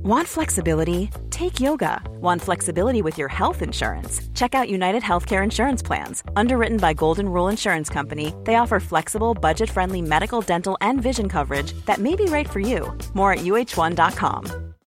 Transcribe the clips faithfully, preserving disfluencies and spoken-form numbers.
Want flexibility? Take yoga. Want flexibility with your health insurance? Check out United Healthcare Insurance Plans. Underwritten by Golden Rule Insurance Company, they offer flexible, budget-friendly medical, dental, and vision coverage that may be right for you. More at U H one dot com.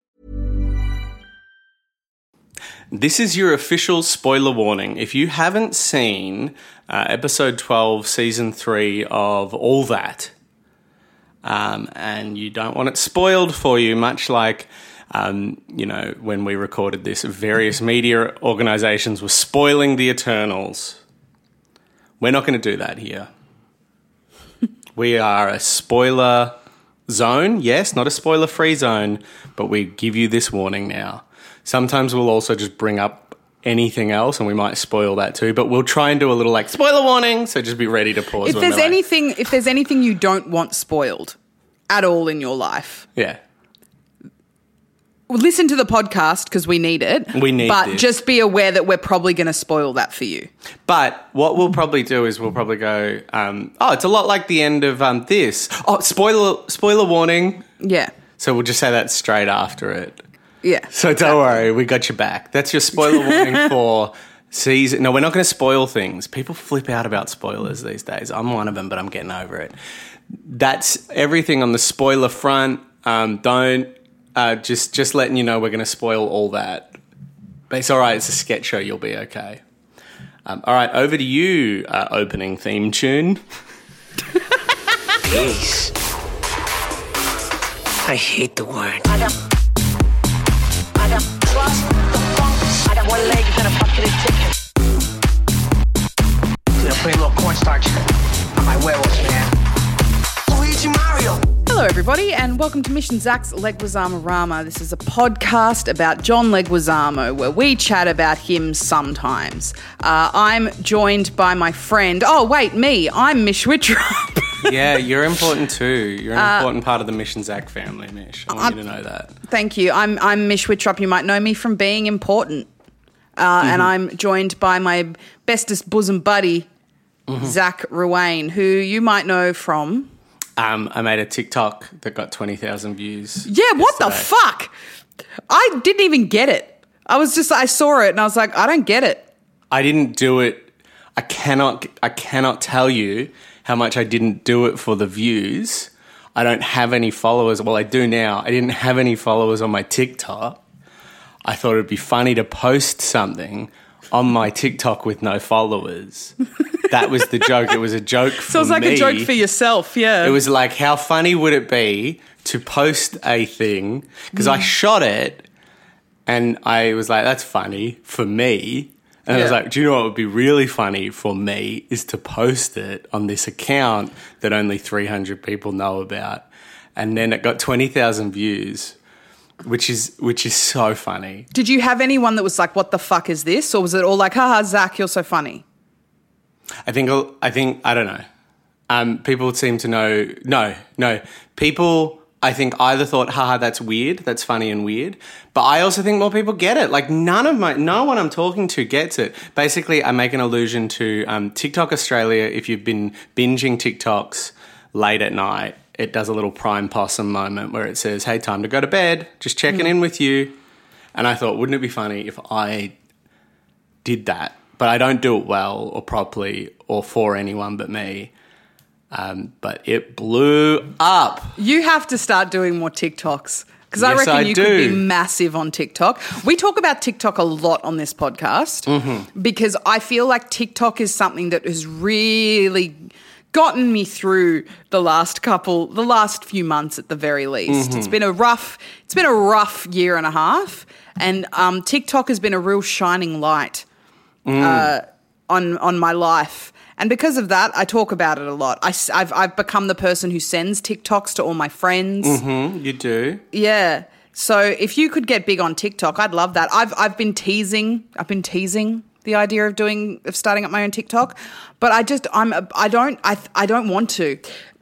This is your official spoiler warning. If you haven't seen uh, episode twelve, season three of All That, um, and you don't want it spoiled for you, much like... Um, you know, when we recorded this, various media organisations were spoiling the Eternals. We're not going to do that here. We are a spoiler zone, yes, not a spoiler-free zone, but we give you this warning now. Sometimes we'll also just bring up anything else and we might spoil that too, but we'll try and do a little like spoiler warning, so just be ready to pause. If when there's like, anything, if there's anything you don't want spoiled at all in your life, yeah. listen to the podcast because we need it. We need But this. just be aware that we're probably going to spoil that for you. But what we'll probably do is we'll probably go, um, oh, it's a lot like the end of um, this. Oh, spoiler spoiler warning. Yeah. So we'll just say that straight after it. Yeah. So don't worry, we got your back. That's your spoiler warning for season. No, we're not going to spoil things. People flip out about spoilers these days. I'm one of them, but I'm getting over it. That's everything on the spoiler front. Um, don't... Uh, just just letting you know we're going to spoil all that. But it's all right. It's a sketch show. You'll be okay. Um, all right, over to you, uh, opening theme tune. Peace. I hate the word. I got, I got trust the funk. I got one leg and a bucket of chicken. Gonna put a little cornstarch on my huevos, man. Luigi Mario. Hello, everybody, and welcome to Mission Zach's Leguizamo Rama. This is a podcast about John Leguizamo, where we chat about him sometimes. Uh, I'm joined by my friend. Oh, wait, me. I'm Mish Wittrup. Yeah, you're important too. You're an uh, important part of the Mission Zach family, Mish. I want I'm, you to know that. Thank you. I'm I'm Mish Wittrup. You might know me from being important. Uh, mm-hmm. And I'm joined by my bestest bosom buddy, mm-hmm. Zach Ruane, who you might know from... Um, I made a TikTok that got twenty thousand views. Yeah, what yesterday. the fuck? I didn't even get it. I was just, I saw it and I was like, I don't get it. I didn't do it. I cannot, I cannot tell you how much I didn't do it for the views. I don't have any followers. Well, I do now. I didn't have any followers on my TikTok. I thought it'd be funny to post something on my TikTok with no followers. That was the joke. It was a joke for me. So it was like me. a joke for yourself, yeah. It was like, how funny would it be to post a thing? Because mm. I shot it and I was like, that's funny for me. And yeah. I was like, do you know what would be really funny for me is to post it on this account that only three hundred people know about. And then it got twenty thousand views. Which is which is so funny. Did you have anyone that was like, what the fuck is this? Or was it all like, haha, Zach, you're so funny? I think, I think, I don't know. Um, people seem to know, no, no. People, I think, either thought, haha, that's weird, that's funny and weird. But I also think more people get it. Like none of my, no one I'm talking to gets it. Basically, I make an allusion to um, TikTok Australia. If you've been binging TikToks late at night, it does a little prime possum moment where it says, hey, time to go to bed, just checking mm. in with you. And I thought, wouldn't it be funny if I did that? But I don't do it well or properly or for anyone but me. Um, but it blew up. You have to start doing more TikToks because I Yes, reckon I you do. could be massive on TikTok. We talk about TikTok a lot on this podcast mm-hmm. because I feel like TikTok is something that has really gotten me through the last couple, the last few months at the very least. Mm-hmm. It's been a rough, it's been a rough year and a half, and um, TikTok has been a real shining light mm. uh, on on my life. And because of that, I talk about it a lot. I, I've I've become the person who sends TikToks to all my friends. Mm-hmm, you do, yeah. So if you could get big on TikTok, I'd love that. I've I've been teasing. I've been teasing. the idea of doing of starting up my own TikTok, but I just I'm I don't I I don't want to.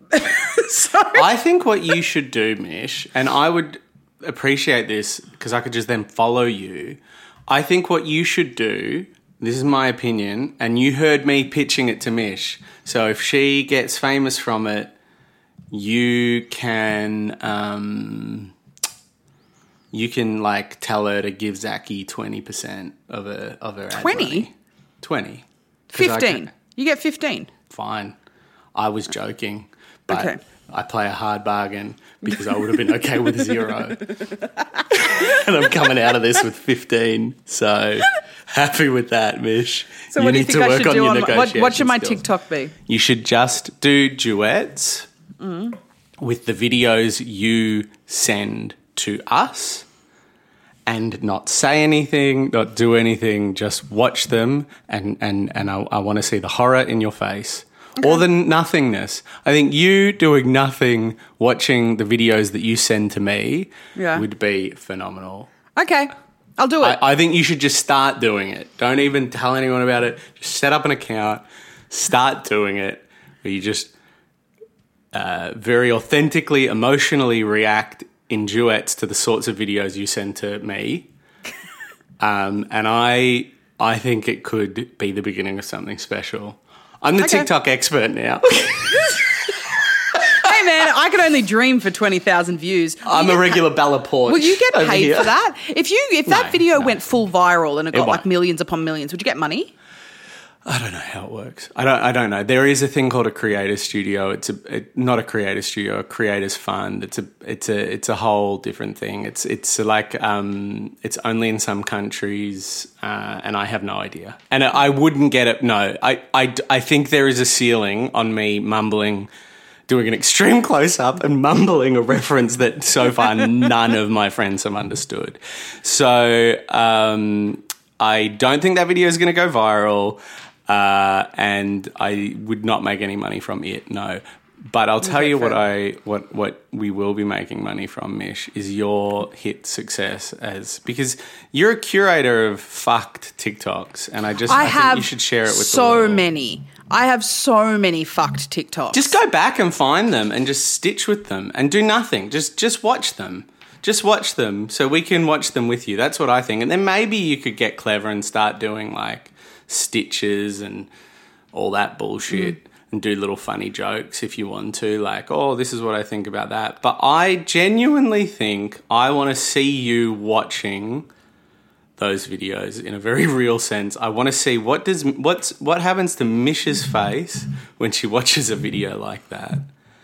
So I think what you should do, Mish, and I would appreciate this because I could just then follow you. I think what you should do, this is my opinion, and you heard me pitching it to Mish. So if she gets famous from it, you can um, you can like tell her to give Zachy twenty percent of her of her ad twenty? money. twenty. 'Cause I fifteen. can- You get fifteen. Fine. I was joking, but Okay. I play a hard bargain because I would have been okay with zero. And I'm coming out of this with fifteen. So happy with that, Mish. So what do you think I should do on my, what, what should my skills. TikTok be? You should just do duets Mm. with the videos you send to us and not say anything, not do anything, just watch them and, and, and I, I want to see the horror in your face. Okay. Or the nothingness. I think you doing nothing, watching the videos that you send to me Yeah. would be phenomenal. Okay, I'll do it. I, I think you should just start doing it. Don't even tell anyone about it. Just set up an account, start doing it, where you just uh, very authentically, emotionally react in duets to the sorts of videos you send to me. um, and I, I think it could be the beginning of something special. I'm the Okay. TikTok expert now. Hey man, I could only dream for twenty thousand views. I'm a regular Bella Porch. Will you get over paid here. for that? If you if that No, video no. went full viral and it got won't. like millions upon millions, would you get money? I don't know how it works. I don't. I don't know. There is a thing called a creator studio. It's a it, not a creator studio, a creators fund. It's a it's a it's a whole different thing. It's it's like um it's only in some countries, uh, and I have no idea. And I wouldn't get it. No, I I I think there is a ceiling on me mumbling, doing an extreme close up and mumbling a reference that so far none of my friends have understood. So um, I don't think that video is going to go viral. Uh, and I would not make any money from it, no. But I'll tell Okay, you what fair. I what what we will be making money from, Mish, is your hit success as because you're a curator of fucked TikToks, and I just I, I, have think you should share it with the so world. many. I have so many fucked TikToks. Just go back and find them and just stitch with them and do nothing. Just just watch them. Just watch them so we can watch them with you. That's what I think. And then maybe you could get clever and start doing like stitches and all that bullshit mm. and do little funny jokes if you want to, like, oh, this is what I think about that. But I genuinely think I want to see you watching those videos in a very real sense. I want to see what does what's what happens to Mish's face when she watches a video like that.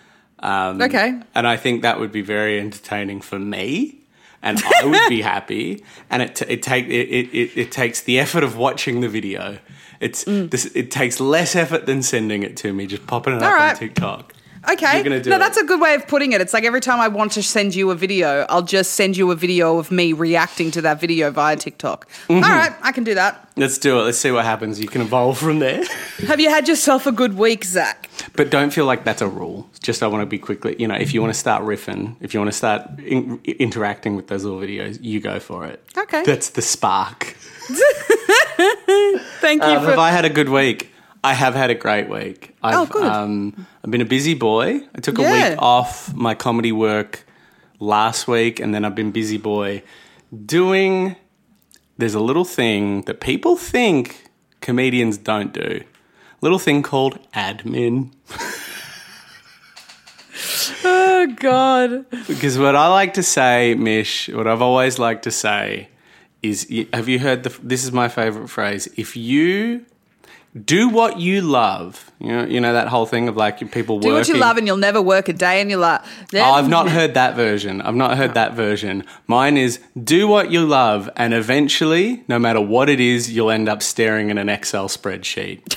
Um, Okay. And I think that would be very entertaining for me. And I would be happy, and it t- it take it, it, it takes the effort of watching the video. It's Mm. this, it takes less effort than sending it to me, just popping it All up right. on TikTok. Okay. You're gonna do no, it. that's a good way of putting it. It's like every time I want to send you a video, I'll just send you a video of me reacting to that video via TikTok. Mm-hmm. All right, I can do that. Let's do it. Let's see what happens. You can evolve from there. Have you had yourself a good week, Zach? But don't feel like that's a rule. Just I want to be quickly, you know, if you want to start riffing, if you want to start in, interacting with those little videos, you go for it. Okay. That's the spark. Thank you Um, for... have I had a good week? I have had a great week. I've, Oh, good. Um, I've been a busy boy. I took a Yeah. week off my comedy work last week, and then I've been busy boy doing... There's a little thing that people think comedians don't do. Little thing called admin. Oh, God. Because what I like to say, Mish, what I've always liked to say is, have you heard the, this is my favourite phrase, if you do what you love, you know, you know that whole thing of like people working. Do what you love and you'll never work a day in your life. Oh, I've not heard that version. I've not heard that version. Mine is do what you love and eventually, no matter what it is, you'll end up staring at an Excel spreadsheet.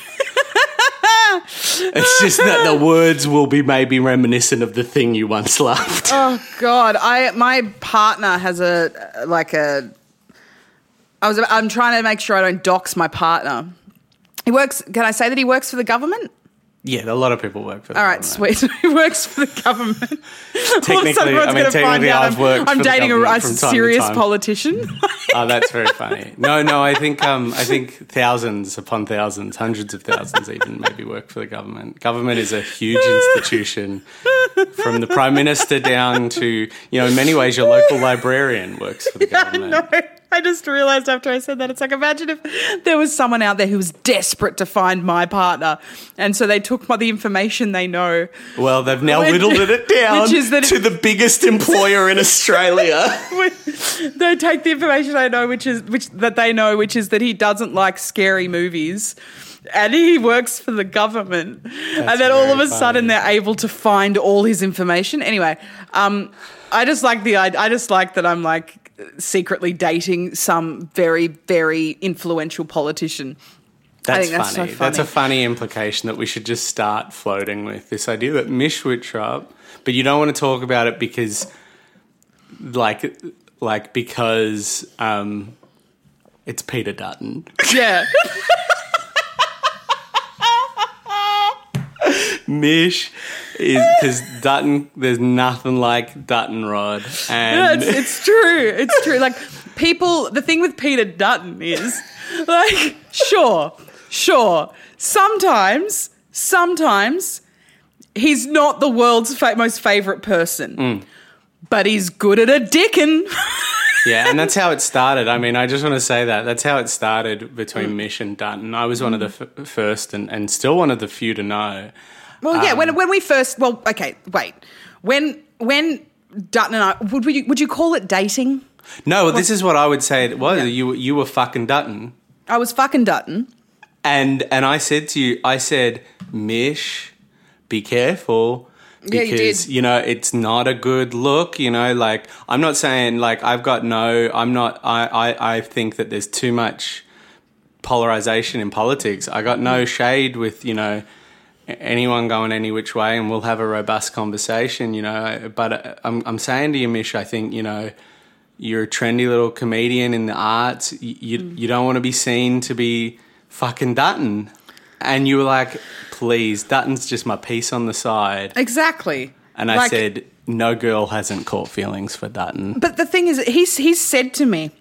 It's just that the words will be maybe reminiscent of the thing you once loved. Oh, God. I My partner has a, like a... I was, I'm trying to make sure I don't dox my partner. He works... Can I say that he works for the government? Yeah, a lot of people work for the All right, government. sweet. He works for the government. All of a Technically, sudden, everyone's I mean, gonna find technically out I've I'm, worked I'm for the dating a, government a from time to serious time. politician. Oh, that's very funny. No, no, I think um, I think thousands upon thousands, hundreds of thousands even maybe work for the government. Government is a huge institution, from the Prime Minister down to, you know, in many ways your local librarian works for the government. No. I just realised after I said that, it's like, imagine if there was someone out there who was desperate to find my partner, and so they took my, the information they know. Well, they've now Which- whittled it down which is that to it- the biggest employer in Australia. They take the information I know, which is which that they know, which is that he doesn't like scary movies, and he works for the government. and then all of very a sudden, funny. they're able to find all his information. Anyway, um, I just like the I just like that I'm like secretly dating some very very influential politician. That's, think that's so funny. That's a funny. funny implication that we should just start floating with, this idea that Mish Wittrup, but you don't want to talk about it because, like, like because um, it's Peter Dutton. Yeah. Mish is because Dutton. There's nothing like Dutton Rod, Yeah, and it's, it's true. It's true. Like people, the thing with Peter Dutton is, like, sure, sure. Sometimes, sometimes he's not the world's fa- most favourite person, Mm. but he's good at a dickin'. yeah, and that's how it started. I mean, I just want to say that that's how it started between Mm. Mish and Dutton. I was one of the f- first, and, and still one of the few to know. Well, yeah. Um, when when we first, well, okay, wait. When when Dutton and I would we would you call it dating? No, well, this is what I would say it was. Yeah. You you were fucking Dutton. I was fucking Dutton. And and I said to you, I said, Mish, be careful. Yeah, you Because, did. you know, it's not a good look, you know, like, I'm not saying, like, I've got no, I'm not, I, I, I think that there's too much polarization in politics. I got no shade with, you know, anyone going any which way, and we'll have a robust conversation, you know, but I'm, I'm saying to you, Mish, I think, you know, you're a trendy little comedian in the arts. You, you, Mm. you don't want to be seen to be fucking Dutton. And you were like, please, Dutton's just my piece on the side. Exactly. And I Like- said, no girl hasn't caught feelings for Dutton. But the thing is, he's he's said to me,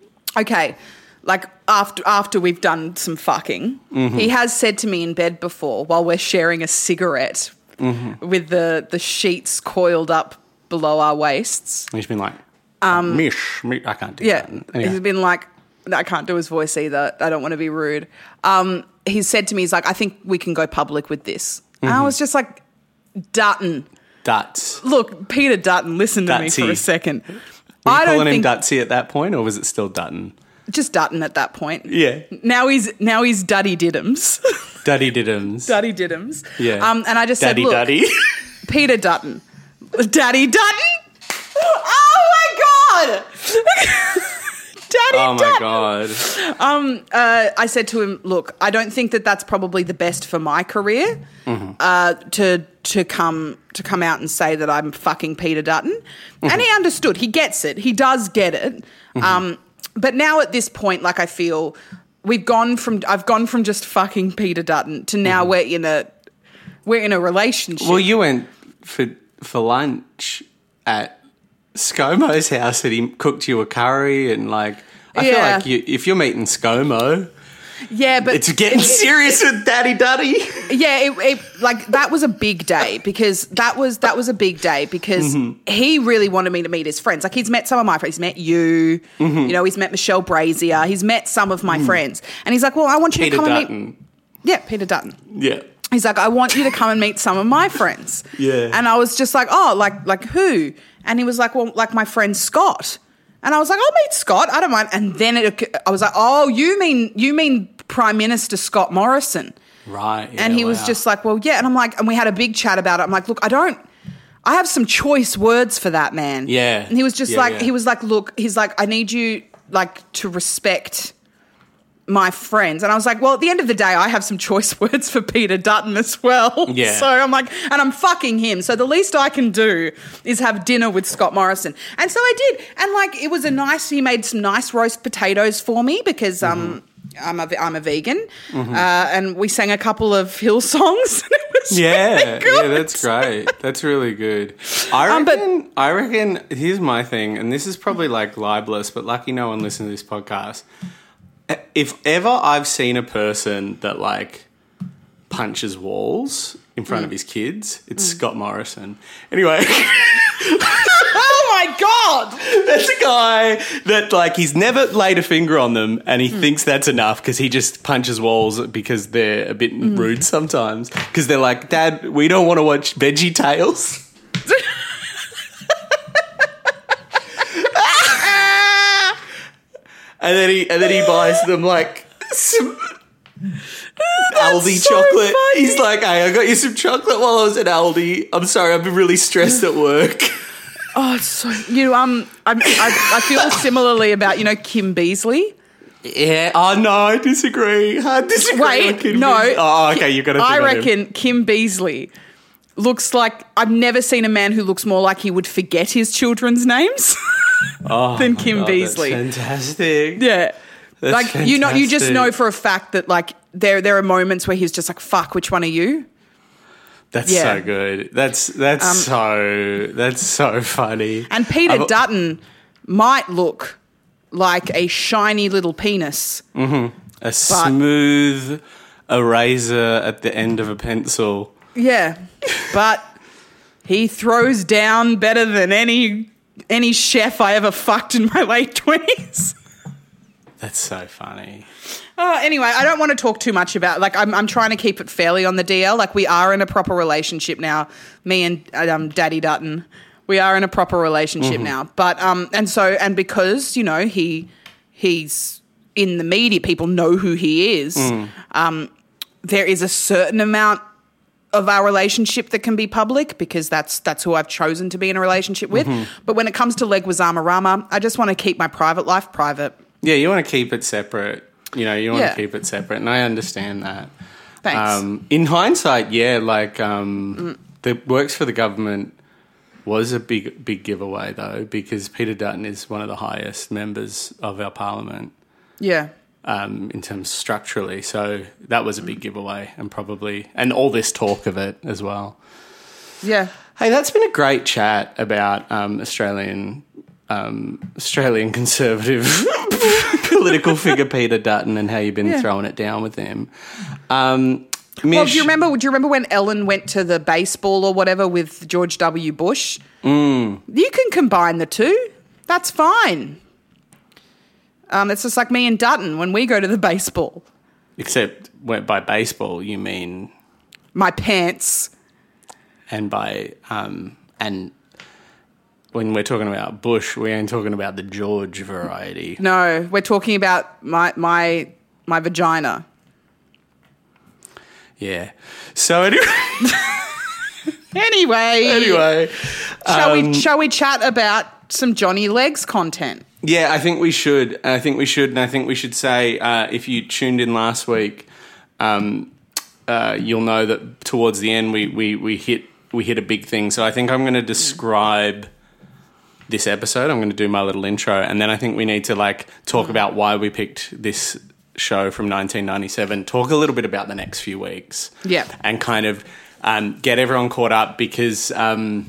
okay, like after after we've done some fucking, Mm-hmm. he has said to me in bed before while we're sharing a cigarette Mm-hmm. with the the sheets coiled up below our waists. And he's been like, um, Mish, Mish, I can't do Yeah, Dutton. Anyway. he's been like, I can't do his voice either. I don't want to be rude. Um, he's said to me, he's like, I think we can go public with this. And Mm-hmm. I was just like, Dutton. Duts. Look, Peter Dutton, listen to me Dutsy. for a second. Were you I don't calling him think Dutsy at that point, or was it still Dutton? just Dutton at that point. Yeah. Now he's now he's Duddy Diddums. Duddy Diddums. Duddy Diddums. Yeah. Um, and I just Daddy said, look, Duddy. Peter Dutton. Daddy Dutton? Oh my God! Daddy Oh my Dutton. God. Um, uh, I said to him, look, I don't think that that's probably the best for my career Mm-hmm. uh, to to come to come out and say that I'm fucking Peter Dutton. Mm-hmm. And he understood. He gets it. He does get it. Mm-hmm. Um, but now at this point, like I feel we've gone from I've gone from just fucking Peter Dutton to now we're in a we're in a relationship. Well, you went for for lunch at ScoMo's house and he cooked you a curry and like I feel Yeah. like you, if you're meeting ScoMo, yeah, but it's getting it- serious with Daddy Duddy. Yeah, it, it, like that was a big day because that was that was a big day because Mm-hmm. he really wanted me to meet his friends. Like he's met some of my friends. He's met you. Mm-hmm. You know, he's met Michelle Brazier. He's met some of my friends, and he's like, "Well, I want you Peter to come and meet." Dutton. Yeah, Peter Dutton. Yeah. He's like, I want you to come and meet some of my friends. Yeah. And I was just like, oh, like like who? And he was like, well, like my friend Scott. And I was like, I'll meet Scott. I don't mind. And then it, I was like, oh, you mean you mean Prime Minister Scott Morrison? Right. yeah, And he was wow. just like, well, yeah. And I'm like, and we had a big chat about it. I'm like, look, I don't, I have some choice words for that man. Yeah. And he was just Yeah, like, yeah. he was like, look, he's like, I need you like to respect my friends. And I was like, well, at the end of the day, I have some choice words for Peter Dutton as well. Yeah. So I'm like, and I'm fucking him. So the least I can do is have dinner with Scott Morrison. And so I did. And like, it was a nice, he made some nice roast potatoes for me because, um, I'm a, I'm a vegan. Mm-hmm. Uh, and we sang a couple of Hill songs. And it was Yeah, really good. yeah, that's great. That's really good. I Um, but- reckon. I reckon. Here's my thing, and this is probably like libelous, but lucky no one listens to this podcast. If ever I've seen a person that like punches walls in front of Mm. his kids, it's Scott Morrison. Anyway, Oh my God! That's a guy that, like, he's never laid a finger on them and he mm. thinks that's enough because he just punches walls because they're a bit mm. rude sometimes. Because they're like, Dad, we don't want to watch Veggie Tales. and then he and then he buys them, like, some Aldi so chocolate. funny. He's like, hey, I got you some chocolate while I was at Aldi. I'm sorry, I've been really stressed at work. Oh, it's so you um, I, I I feel similarly about you know Kim Beazley. Yeah. Oh no, I disagree. I disagree. Wait, with Kim no. Beazley. Oh, okay, you've got to. I think reckon on him. Kim Beazley looks like I've never seen a man who looks more like he would forget his children's names oh, than Kim God, Beazley. That's fantastic. Yeah. That's like fantastic. you know, you just know for a fact that like there there are moments where he's just like, "Fuck, which one are you?" That's Yeah. so good. That's that's Um, so that's so funny. And Peter I've- Dutton might look like a shiny little penis. a smooth eraser at the end of a pencil. Yeah, but he throws down better than any any chef I ever fucked in my late twenties. That's so funny. Oh, anyway, I don't want to talk too much about. Like, I'm I'm trying to keep it fairly on the D L. Like, we are in a proper relationship now. Me and um, Daddy Dutton, we are in a proper relationship Mm-hmm. now. But um, and so and because you know he he's in the media, people know who he is. Mm. Um, there is a certain amount of our relationship that can be public because that's that's who I've chosen to be in a relationship with. Mm-hmm. But when it comes to Leguizamo Rama, I just want to keep my private life private. Yeah, you want to keep it separate. You know, you want Yeah. to keep it separate, and I understand that. Thanks. Um, in hindsight, yeah, like um, mm. the works for the government was a big, big giveaway though, because Peter Dutton is one of the highest members of our parliament. Yeah. Um, in terms structurally, so that was a big giveaway, and probably, and all this talk of it as well. Yeah. Hey, that's been a great chat about um, Australian um, Australian conservative political figure Peter Dutton and how you've been Yeah. throwing it down with him. Um, Well, Mish, do you remember? Do you remember when Ellen went to the baseball or whatever with George W. Bush? Mm. You can combine the two. That's fine. Um, it's just like me and Dutton when we go to the baseball. Except when, by baseball you mean, My pants. and by um, and when we're talking about Bush, we ain't talking about the George variety. No, we're talking about my my my vagina. Yeah. So anyway, Anyway, anyway, shall um, we shall we chat about some Johnny Legs content? yeah, I think we should. I think we should, and I think we should say uh, if you tuned in last week, um, uh, you'll know that towards the end we, we, we hit we hit a big thing. So I think I'm going to describe this episode. I'm going to do my little intro, and then I think we need to like talk about why we picked this show from nineteen ninety-seven. Talk a little bit about the next few weeks, Yeah. and kind of um, get everyone caught up because. Um,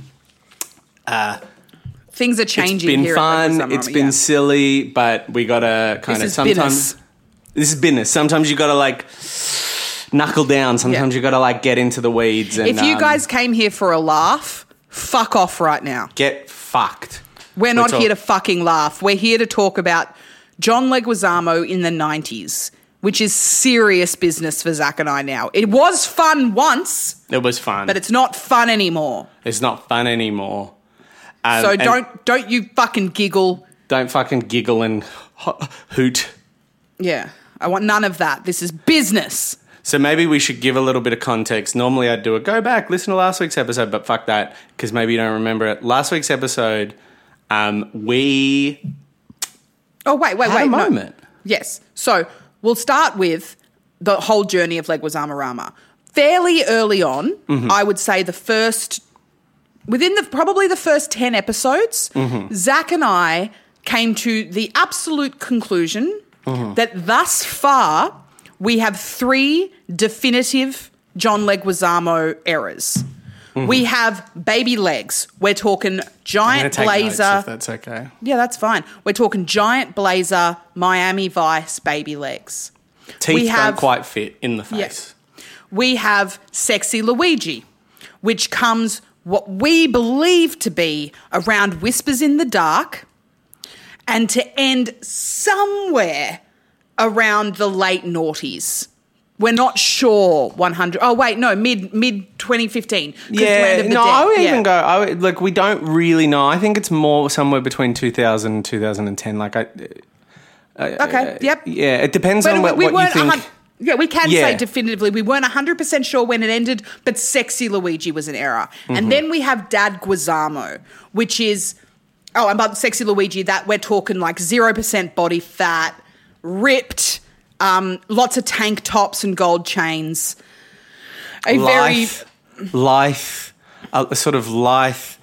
uh, Things are changing. It's been here fun. At It's Leguizamo, been yeah. silly, but we gotta kind This of is sometimes. business. This is business. Sometimes you gotta like knuckle down. Sometimes Yeah. you gotta like get into the weeds. And, If you um, guys came here for a laugh, fuck off right now. get fucked, We're not talk- here to fucking laugh. We're here to talk about John Leguizamo in the nineties, which is serious business for Zach and I now. It was fun once, It was fun, but it's not fun anymore. it's not fun anymore. Um, So and don't don't you fucking giggle. don't fucking giggle and ho- hoot. Yeah, I want none of that. This is business. So maybe we should give a little bit of context. Normally I'd do a go back, listen to last week's episode, but fuck that, because maybe you don't remember it. Last week's episode, um, we Oh wait, wait, had wait. a no. moment. Yes. So we'll start with the whole journey of Leguizamo Rama. Fairly early on, Mm-hmm. I would say the first, within the probably the first ten episodes, Mm-hmm. Zach and I came to the absolute conclusion Mm-hmm. that thus far we have three definitive John Leguizamo errors. We have baby legs. We're talking Mm-hmm. I'm gonna giant take notes blazer. if that's okay. Yeah, that's fine. We're talking giant blazer, Miami Vice, baby legs. Teeth We have- don't quite fit in the Yeah. face. We have sexy Luigi, which comes what we believe to be around Whispers in the Dark and to end somewhere around the late noughties. We're not sure one hundred. Oh, wait, no, mid mid twenty fifteen. Yeah, Land of the no, Dead. I would yeah. even go, I would, like, we don't really know. I think it's more somewhere between two thousand and two thousand ten. Like, I... Okay, yep. Yeah, it depends But on we, what, we what you weren't a think. hun- yeah, we can Yeah. say definitively we weren't one hundred percent sure when it ended, but Sexy Luigi was an era. Mm-hmm. And then we have Dad Guizamo, which is, oh, and about Sexy Luigi, that we're talking like zero percent body fat, ripped, um, lots of tank tops and gold chains. A Life, life, a sort of life,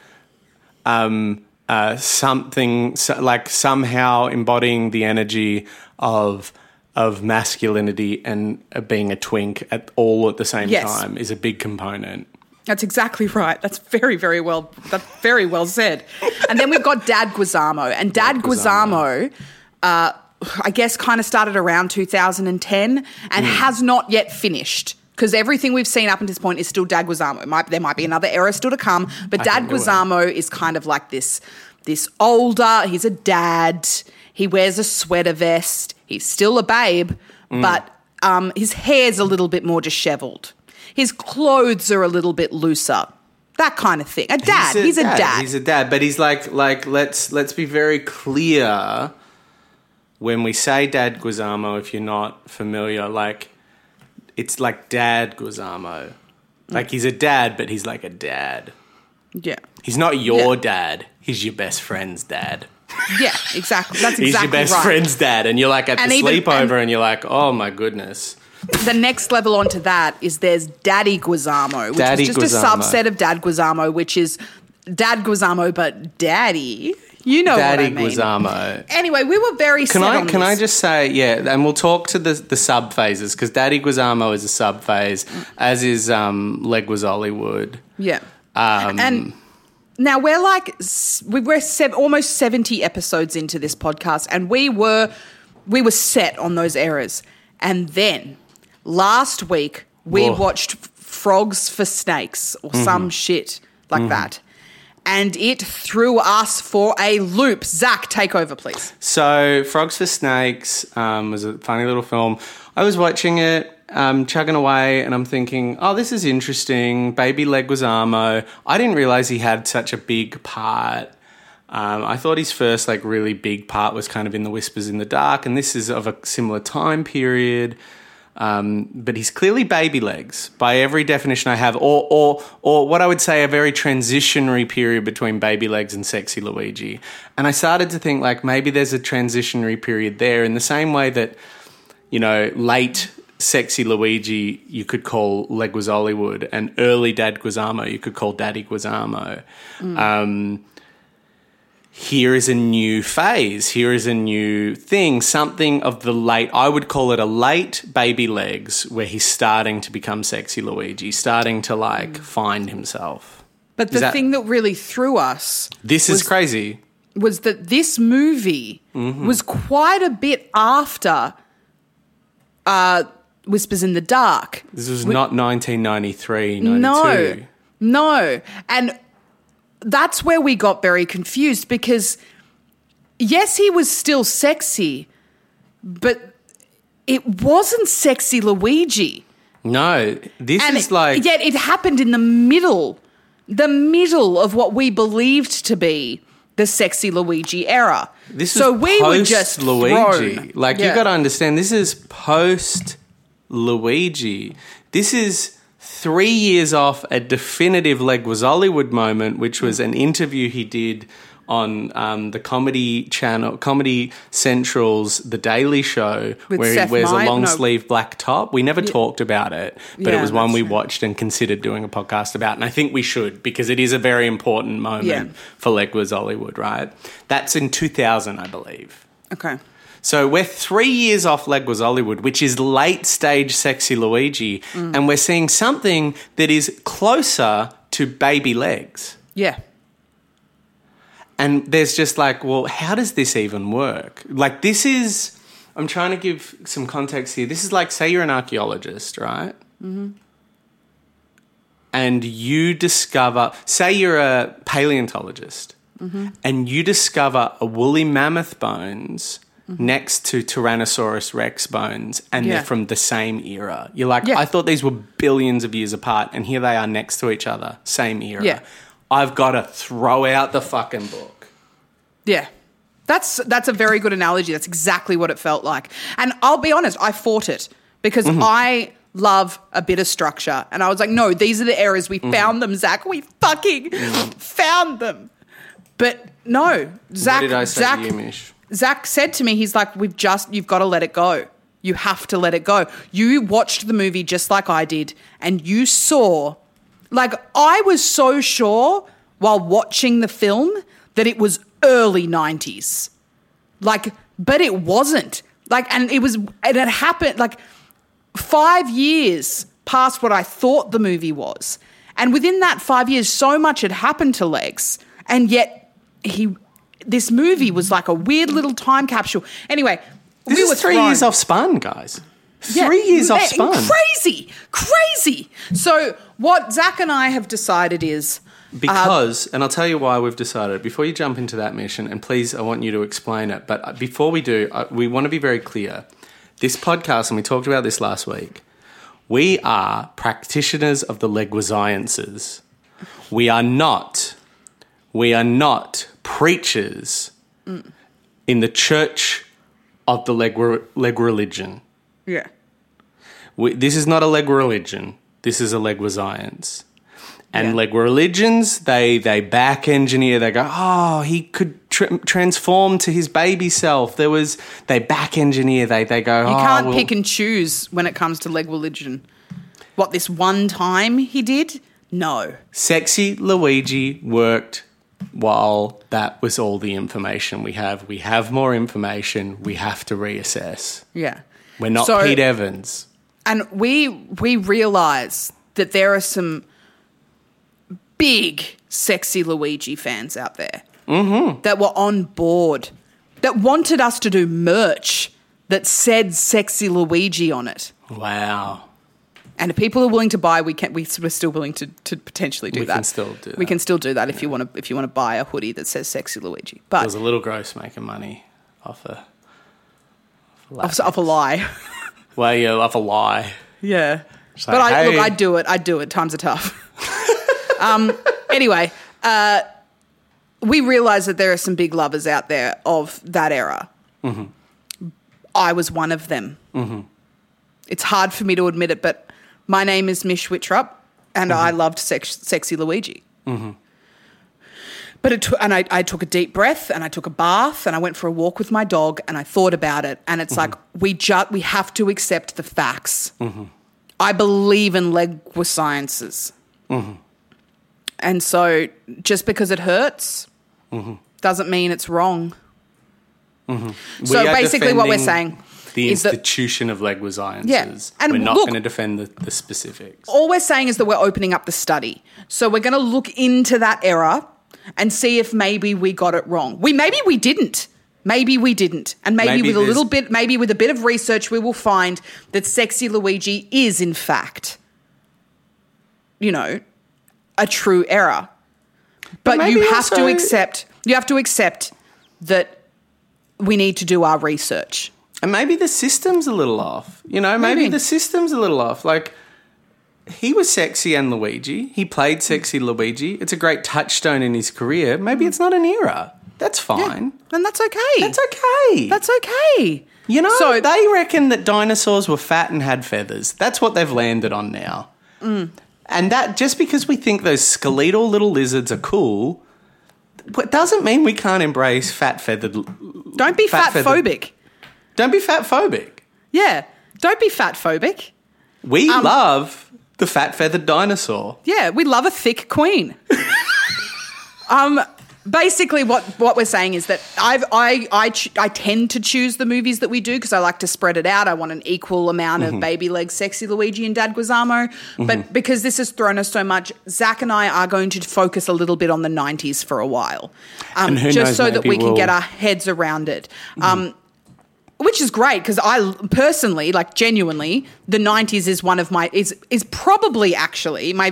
um, uh, something so, like somehow embodying the energy of of masculinity and uh, being a twink at all at the same Yes. time is a big component. That's exactly right. That's very, very well. That's very well said. And then we've got Dad Guizamo, and Dad, Dad Guizamo, uh, I guess, kind of started around two thousand ten and has not yet finished. Because everything we've seen up until this point is still Dad Guizamo. It might, there might be another era still to come, but I Dad think there will. Guizamo is kind of like this, this older. He's a dad. He wears a sweater vest. He's still a babe, Mm. but um, his hair's a little bit more dishevelled. His clothes are a little bit looser. That kind of thing. A dad. He's a, dad. He's a dad, but he's like like let's let's be very clear when we say Dad Guizamo. If you're not familiar, like it's like Dad Guizamo. Like he's a dad, but he's like a dad. Yeah. He's not your Yeah. dad. He's your best friend's dad. Yeah, exactly. That's exactly He's your best right. friend's dad, and you're like at And the even- sleepover, and- and, you're like, oh my goodness. The next level onto that is there's Daddy Guizamo, which Daddy is just Guizamo. a subset of Dad Guizamo, which is Dad Guizamo, but Daddy. You know Daddy what I mean. Guizamo. Anyway, we were very Can set I on can this. I just say yeah, and we'll talk to the the sub phases because Daddy Guizamo is a sub phase, as is um, Legwas Hollywood. Yeah. Um, And now we're like s- we we're sev- almost seventy episodes into this podcast, and we were we were set on those eras. And then last week we Whoa. watched F- Frogs for Snakes or Mm-hmm. some shit like that, and it threw us for a loop. Zach, take over, please. So, Frogs for Snakes um, was a funny little film. I was watching it, um, chugging away, and I'm thinking, oh, this is interesting. Baby Leguizamo. I didn't realize he had such a big part. Um, I thought his first, like, really big part was kind of in The Whispers in the Dark, and this is of a similar time period. Um, but he's clearly baby legs by every definition I have, or, or, or what I would say a very transitionary period between baby legs and Sexy Luigi. And I started to think like maybe there's a transitionary period there in the same way that, you know, late Sexy Luigi you could call Legwas Hollywood, and early Dad Guizamo you could call Daddy Guizamo. Mm. Um, Here is a new phase. Here is a new thing. Something of the late, I would call it a late baby legs, where he's starting to become Sexy Luigi, starting to like find himself. But Is the that- thing that really threw us This was- is crazy. was that this movie Mm-hmm. was quite a bit after uh, Whispers in the Dark. This was We- not nineteen ninety-three, No, ninety-two. no. And that's where we got very confused because, yes, he was still sexy, but it wasn't Sexy Luigi. No, this And is it- like... yet it happened in the middle, the middle of what we believed to be the Sexy Luigi era. This so is we were post just Luigi. thrown. Like Yeah. you got to understand, this is post Luigi. This is three years off a definitive Legwas Hollywood moment, which was an interview he did on um, the Comedy Channel, Comedy Central's The Daily Show, With where Seth he wears Meyers? a long No. sleeve black top. We never talked about it, but Yeah, it was one that's we right. watched and considered doing a podcast about. And I think we should, because it is a very important moment Yeah. for Legwas Hollywood, right? That's in two thousand, I believe. Okay. So we're three years off Legwas Hollywood, which is late stage Sexy Luigi, Mm. and we're seeing something that is closer to baby legs. Yeah. And there's just like, well, how does this even work? Like this is, I'm trying to give some context here. This is like, say you're an archaeologist, right? Mm-hmm. and you discover, say you're a paleontologist, mm-hmm. and you discover a woolly mammoth bones mm-hmm. next to Tyrannosaurus Rex bones, and Yeah. they're from the same era. You're like, Yeah. I thought these were billions of years apart, and here they are next to each other, same era. Yeah. I've got to throw out the fucking book. Yeah. That's that's a very good analogy. That's exactly what it felt like. And I'll be honest, I fought it because Mm-hmm. I love a bit of structure. And I was like, no, these are the errors. We Mm-hmm. found them, Zach. We fucking found them. But no, Zach, what did I say Zach, to you, Mish? Zach said to me, he's like, we've just, you've got to let it go. You have to let it go. You watched the movie just like I did, and you saw, like, I was so sure while watching the film that it was early nineties. Like, but it wasn't. Like, and it was, and it happened, like, five years past what I thought the movie was. And within that five years, so much had happened to Legs, and yet he, this movie was like a weird little time capsule. Anyway, This we is were three thrown. years off Spun, guys. Yeah, Three years off man, Spun. Crazy, crazy. So what Zach and I have decided is, Because, and I'll tell you why we've decided, before you jump into that mission, and please, I want you to explain it, but before we do, uh, we want to be very clear. This podcast, and we talked about this last week, we are practitioners of the Leguizaiences. We are not, we are not preachers Mm. in the church of the leg, leg religion. yeah, We, this is not a leg religion. This is a Leguizaience. And Yeah. leg religions, they they back engineer. They go, oh, he could tr- transform to his baby self. There was they back engineer. They they go, you oh, can't well, pick and choose when it comes to leg religion. What, this one time he did? No. Sexy Luigi worked while that was all the information we have. We have more information. We have to reassess. Yeah. We're not So- Pete Evans. And we we realise that there are some big Sexy Luigi fans out there mm-hmm. that were on board, that wanted us to do merch that said Sexy Luigi on it. Wow. And if people are willing to buy, we can. We, we're still willing to, to potentially do We that. can still do We that. can still do that if you want to. If you want to buy a hoodie that says "Sexy Luigi," It but was a little gross making money off a off, off a lie. well, yeah, off a lie. Yeah. It's But like, I, look, hey. I'd do it. I'd do it. Times are tough. um, anyway, uh, we realise that there are some big lovers out there of that era. Mm-hmm. I was one of them. Mm-hmm. It's hard for me to admit it, but my name is Mish Wittrup, and mm-hmm. I loved sex- Sexy Luigi. Mm-hmm. But it t- and I, I took a deep breath, and I took a bath, and I went for a walk with my dog, and I thought about it, and it's mm-hmm. like we ju- we have to accept the facts. Mm-hmm. I believe in Leguizaiences. Mm-hmm. And so just because it hurts mm-hmm. doesn't mean it's wrong. Mm-hmm. So basically what we're saying the is that institution of Leguizaiences. Yeah, and we're not look- going to defend the, the specifics. all we're saying is that we're opening up the study. So we're going to look into that era and see if maybe we got it wrong. We maybe we didn't. Maybe we didn't. And maybe, Maybe with a there's- little bit, maybe with a bit of research, we will find that Sexy Luigi is, in fact, you know, a true error. But, maybe you have to also- accept, you have to accept that we need to do our research. And maybe the system's a little off. You know, maybe, Maybe. the system's a little off. Like, he was sexy and Luigi. He played sexy Luigi. It's a great touchstone in his career. Maybe it's not an era. That's fine. And that's okay. That's okay. That's okay. You know, So- they reckon that dinosaurs were fat and had feathers. That's what they've landed on now. Mm. And that, just because we think those skeletal little lizards are cool, it doesn't mean we can't embrace fat feathered. Don't be fat Fat-feathered. phobic. Don't be fat phobic. Yeah. Don't be fat phobic. We Um, love the fat feathered dinosaur. Yeah, we love a thick queen. um, basically, what, what we're saying is that I've, I I ch- I tend to choose the movies that we do because I like to spread it out. I want an equal amount Mm-hmm. of Baby Legs, Sexy Luigi, and Dad Guizamo. Mm-hmm. But because this has thrown us so much, Zach and I are going to focus a little bit on the nineties for a while, um, And who just knows, so that maybe we can we'll- get our heads around it. Um, Which is great because I personally, like genuinely, the nineties is one of my is is probably actually my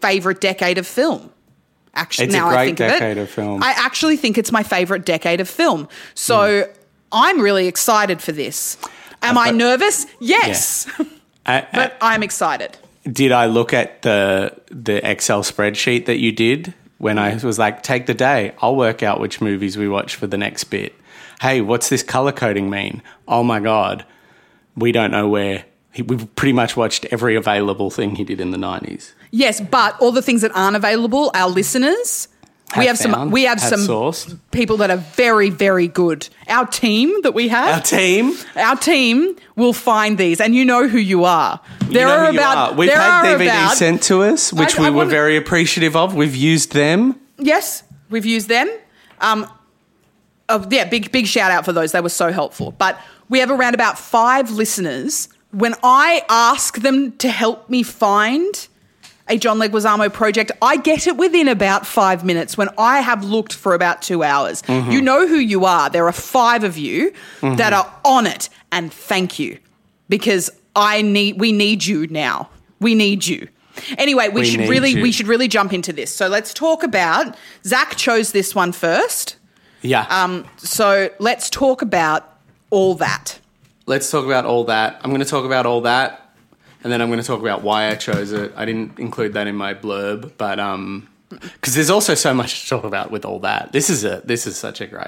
favourite decade of film. Actually, It's now a great I think decade of, it, of film. I actually think it's my favourite decade of film. So mm. I'm really excited for this. Am I nervous? Yes. Yeah. I, but I, I'm excited. Did I look at the the Excel spreadsheet that you did when I was like, take the day, I'll work out which movies we watch for the next bit. Hey, what's this colour coding mean? Oh my God, we don't know where. We've pretty much watched every available thing he did in the nineties. Yes, but all the things that aren't available, our listeners, have we have found, some we have, have some sourced. people that are very, very good. Our team that we have. Our team? Our team will find these, and you know who you are. There you know are who about you are. We've there had are D V Ds about, sent to us, which I, we I were wanna, very appreciative of. We've used them. Yes, we've used them. Um, oh, yeah, big big shout out for those. They were so helpful. But we have around about five listeners. When I ask them to help me find a John Leguizamo project, I get it within about five minutes when I have looked for about two hours. Mm-hmm. You know who you are. There are five of you mm-hmm. that are on it, and thank you, because I need. We need you now. We need you. Anyway, we, we should really you. we should really jump into this. So let's talk about. Zach chose this one first. Yeah. Um. So let's talk about all that. Let's talk about all that. I'm going to talk about all that, and then I'm going to talk about why I chose it. I didn't include that in my blurb, but um, because there's also so much to talk about with all that. This is a this is such a great.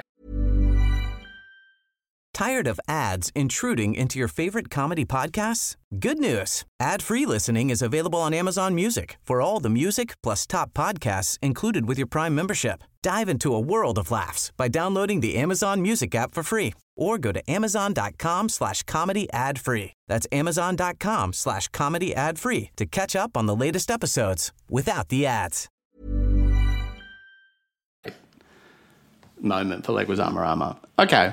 Tired of ads intruding into your favorite comedy podcasts? Good news. Ad-free listening is available on Amazon Music for all the music plus top podcasts included with your Prime membership. Dive into a world of laughs by downloading the Amazon Music app for free or go to amazon.com slash comedy ad free. That's amazon.com slash comedy ad free to catch up on the latest episodes without the ads. Moment for Leguizamo Rama. Okay.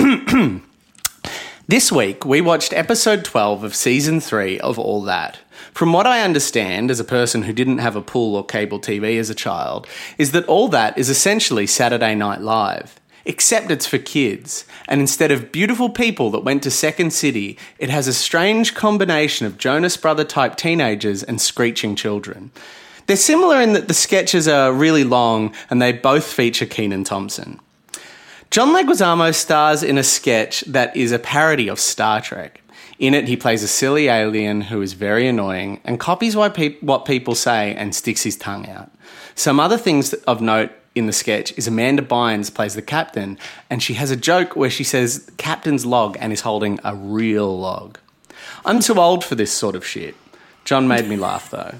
This week, we watched episode twelve of season three of All That. From what I understand, as a person who didn't have a pool or cable T V as a child, is that All That is essentially Saturday Night Live. Except it's for kids, and instead of beautiful people that went to Second City, it has a strange combination of Jonas Brother-type teenagers and screeching children. They're similar in that the sketches are really long and they both feature Kenan Thompson. John Leguizamo stars in a sketch that is a parody of Star Trek. In it, he plays a silly alien who is very annoying and copies what, pe- what people say and sticks his tongue out. Some other things of note in the sketch is Amanda Bynes plays the captain, and she has a joke where she says captain's log and is holding a real log. I'm too old for this sort of shit. John made me laugh, though.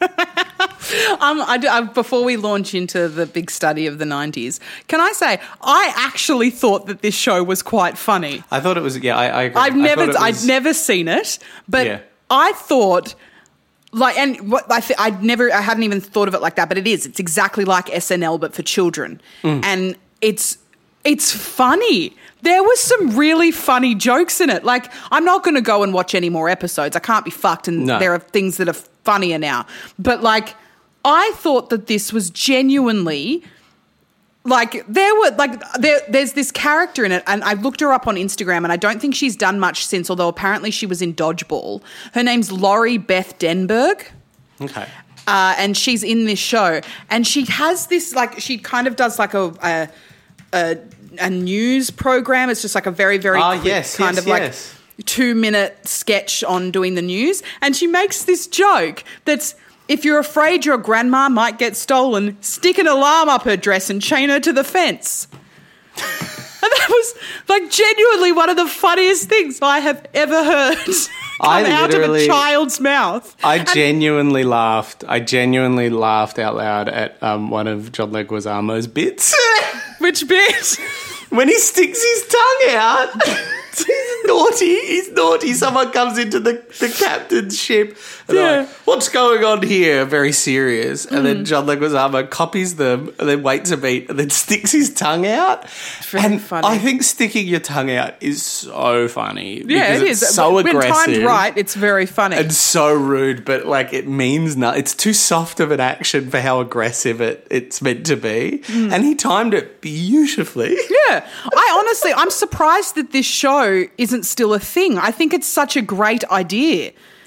Um, I, I, before we launch into the big study of the nineties, can I say I actually thought that this show was quite funny. I thought it was. Yeah, I, I agree. I've never, I was, I'd never seen it, but yeah. I thought, like, and what I, th- I'd never, I hadn't even thought of it like that, but it is. It's exactly like S N L, but for children, mm. and it's it's funny. There was some really funny jokes in it. Like, I'm not going to go and watch any more episodes. I can't be fucked, and no. there are things that are funnier now. But like, I thought that this was genuinely, like, there were, like, there, there's this character in it, and I looked her up on Instagram, and I don't think she's done much since, although apparently she was in Dodgeball. Her name's Laurie Beth Denberg. Okay. Uh, and she's in this show, and she has this, like, she kind of does like a a, a, a news program. It's just like a very, very oh, quick yes, kind yes, of like yes. two minute sketch on doing the news. And she makes this joke that's, if you're afraid your grandma might get stolen, stick an alarm up her dress and chain her to the fence. And that was, like, genuinely one of the funniest things I have ever heard come out of a child's mouth. I and genuinely laughed. I genuinely laughed out loud at um, one of John Leguizamo's bits. Which bit? When he sticks his tongue out. He's naughty. He's naughty. Someone comes into the, the captain's ship. And Yeah. they're like, what's going on here? Very serious. And Mm. then John Leguizamo copies them and then waits a beat and then sticks his tongue out. Very and funny. I think sticking your tongue out is so funny. Yeah, because it it's is. so when aggressive. timed right, it's very funny. And so rude, but like it means nothing. It's too soft of an action for how aggressive it, it's meant to be. Mm. And he timed it beautifully. Yeah. I honestly, I'm surprised that this show isn't still a thing. I think it's such a great idea.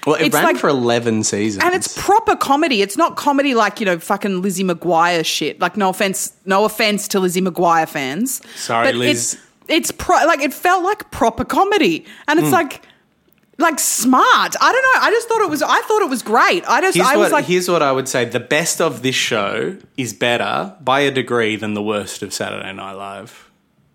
Well, it it's ran like, for eleven seasons. and it's proper comedy. It's not comedy like, you know, fucking Lizzie McGuire shit. Like, no offense, no offense to Lizzie McGuire fans. Sorry, but Liz. It's, it's pro- like, it felt like proper comedy. And it's Mm. like, like smart. I don't know. I just thought it was, I thought it was great. I just, Here's I was what, like, here's what I would say. The best of this show is better by a degree than the worst of Saturday Night Live.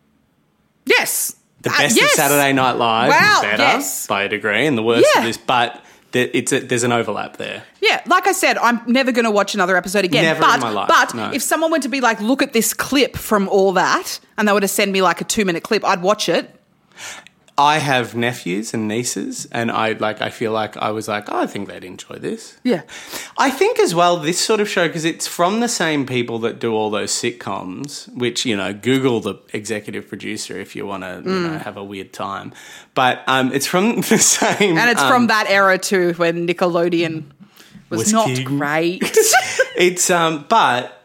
yes. The Uh, best yes. of Saturday Night Live Wow, is better yes. by a degree, and the worst Yeah. of this, but there, it's a, there's an overlap there. Yeah, like I said, I'm never going to watch another episode again. Never but, in my life, But no. if someone were to be like, look at this clip from all that, and they were to send me like a two minute clip, I'd watch it. I have nephews and nieces, and I like. I feel like I was like, oh, I think they'd enjoy this. Yeah. I think as well this sort of show, because it's from the same people that do all those sitcoms, which, you know, Google the executive producer if you want to you Mm. know, have a weird time. But um, it's from the same, And it's um, from that era too, when Nickelodeon was, Was not king. great. It's um, but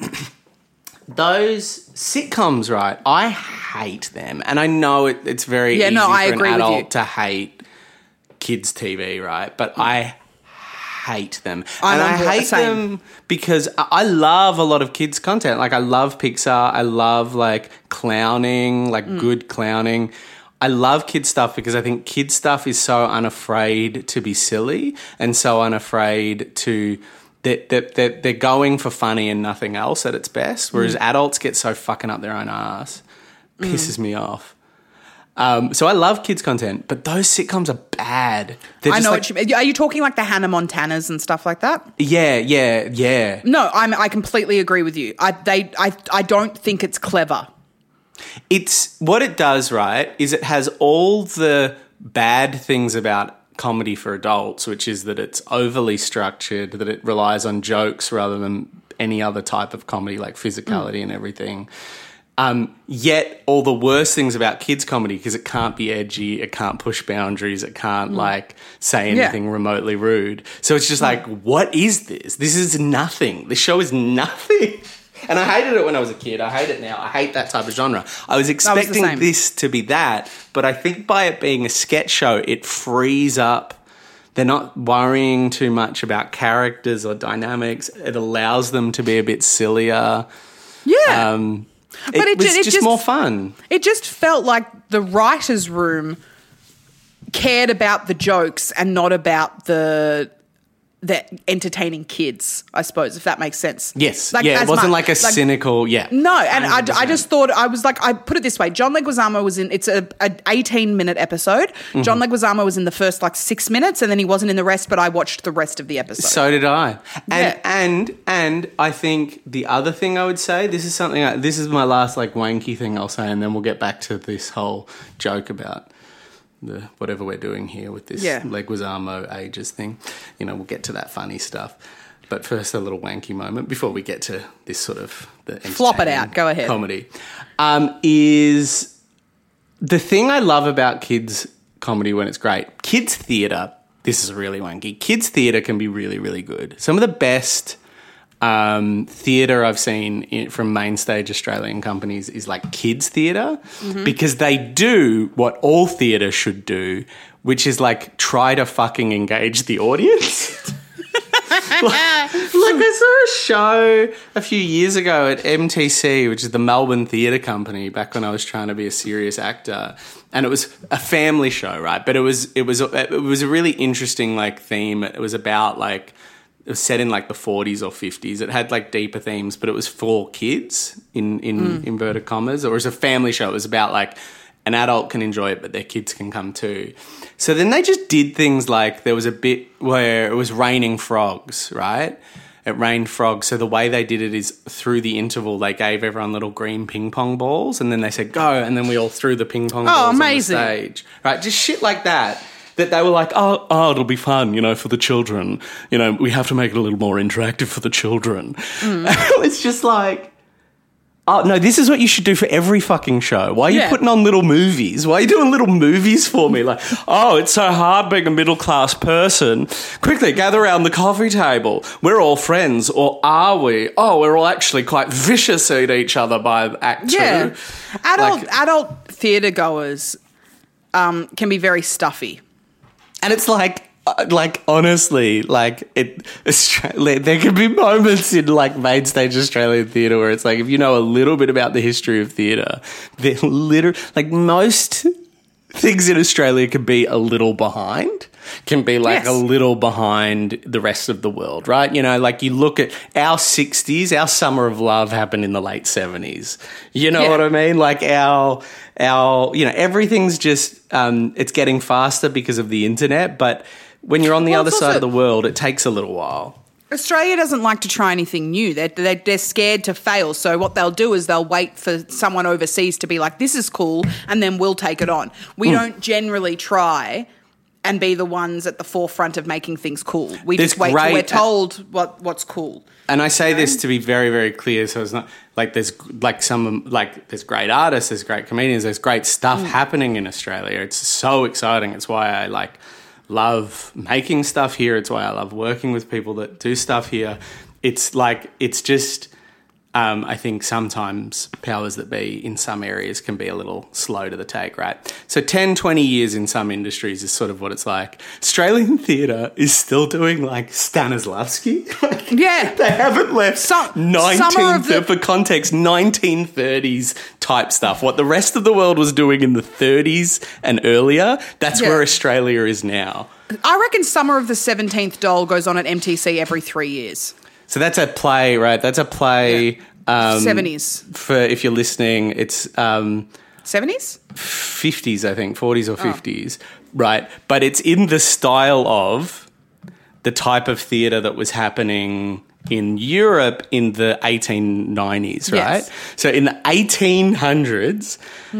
those sitcoms, right? I hate them, and I know it, it's very Yeah, easy no, for I an agree with adult you. to hate kids' T V, right? But I hate them, I'm and on I board, hate same. them because I I love a lot of kids' content. Like I love Pixar, I love like clowning, like Mm. good clowning. I love kids stuff because I think kids stuff is so unafraid to be silly and so unafraid to that that they're, they're going for funny and nothing else at its best. Whereas Mm. adults get so fucking up their own ass, pisses me off. Um, so I love kids content, but those sitcoms are bad. They're I just know like, what you mean. Are you talking like the Hannah Montanas and stuff like that? yeah, yeah, yeah. No, I'm, I completely agree with you. I, they, I, I don't think it's clever. It's what it does, right, is it has all the bad things about comedy for adults, which is that it's overly structured, that it relies on jokes rather than any other type of comedy like physicality Mm. and everything. Um, yet all the worst things about kids comedy, because it can't be edgy, it can't push boundaries, it can't like say Yeah. anything remotely rude. So it's just like, what is this? This is nothing. This show is nothing. And I hated it when I was a kid. I hate it now. I hate that type of genre. I was expecting same. this to be that, but I think by it being a sketch show, it frees up. They're not worrying too much about characters or dynamics. It allows them to be a bit sillier. Yeah. Um, But it, it was ju- it just, just- more fun. It just felt like the writer's room cared about the jokes and not about the the entertaining kids, I suppose, if that makes sense. Yes. Like, yeah, it as wasn't much- like a cynical, yeah. No, and I, one hundred percent. I just thought, I was like, I put it this way. John Leguizamo was in, it's a, a eighteen minute episode. Mm-hmm. John Leguizamo was in the first like six minutes and then he wasn't in the rest, but I watched the rest of the episode. So did I. And Yeah. and and I think the other thing I would say, this is something I, this is my last like wanky thing I'll say, and then we'll get back to this whole joke about the whatever we're doing here with this Yeah. Leguizamo ages thing. You know, we'll get to that funny stuff. But first, a little wanky moment before we get to this sort of the Flop it entertaining out. Go ahead. comedy. Um, is the thing I love about kids comedy when it's great. Kids theatre. This is really wanky. Kids theatre can be really, really good. Some of the best um, theatre I've seen in, from main stage Australian companies is like kids theatre because they do what all theatre should do, which is like try to fucking engage the audience. like, like I saw a show a few years ago at M T C, which is the Melbourne Theatre Company, back when I was trying to be a serious actor, and it was a family show, right? But it was it was it was a really interesting like theme. It was about like it was set in like the forties or fifties. It had like deeper themes, but it was for kids in in inverted commas, or it was a family show. It was about like an adult can enjoy it, but their kids can come too. So then they just did things like there was a bit where it was raining frogs, right? It rained frogs. So the way they did it is through the interval, they gave everyone little green ping pong balls, and then they said, go, and then we all threw the ping pong balls amazing. on the stage. Right? Just shit like that. That they were like, oh, oh, it'll be fun, you know, for the children. You know, we have to make it a little more interactive for the children. Mm. It's just like, oh, no, this is what you should do for every fucking show. Why are you Yeah. putting on little movies? Why are you doing little movies for me? Like, oh, it's so hard being a middle-class person. Quickly, gather around the coffee table. We're all friends, or are we? Oh, we're all actually quite vicious at each other by act two. Yeah. Adult, Like- adult theatre goers um, can be very stuffy. And it's like, uh, like honestly, like it. Australia, there can be moments in like main stage Australian theatre where it's like if you know a little bit about the history of theatre, they're literally like most things in Australia can be a little behind. Can be like Yes. a little behind the rest of the world, right? You know, like you look at our sixties, our Summer of Love happened in the late seventies. You know Yeah. what I mean? Like our, our, you know, everything's just, um, it's getting faster because of the internet. But when you're on the Well, other it's side also- of the world, it takes a little while. Australia doesn't like to try anything new. They're, they're, they're scared to fail. So what they'll do is they'll wait for someone overseas to be like, this is cool, and then we'll take it on. We Hmm. don't generally try and be the ones at the forefront of making things cool. We There's just wait till great- we're told what, what's cool. And I say this to be very, very clear, so it's not like there's like some like there's great artists, there's great comedians, there's great stuff happening in Australia. It's so exciting. It's why I like love making stuff here. It's why I love working with people that do stuff here. It's like it's just um, I think sometimes powers that be in some areas can be a little slow to the take, right? So ten, twenty years in some industries is sort of what it's like. Australian theatre is still doing like Stanislavski. Like, Yeah. they haven't left Some- nineteen summer of the- for context, nineteen thirties type stuff. What the rest of the world was doing in the thirties and earlier, that's Yeah. where Australia is now. I reckon Summer of the seventeenth Doll goes on at M T C every three years. So that's a play, right? That's a play um, seventies. for if you're listening. It's um, seventies? fifties, I think, forties or fifties, right? But it's in the style of the type of theatre that was happening in Europe in the eighteen nineties, right? Yes. So in the eighteen hundreds,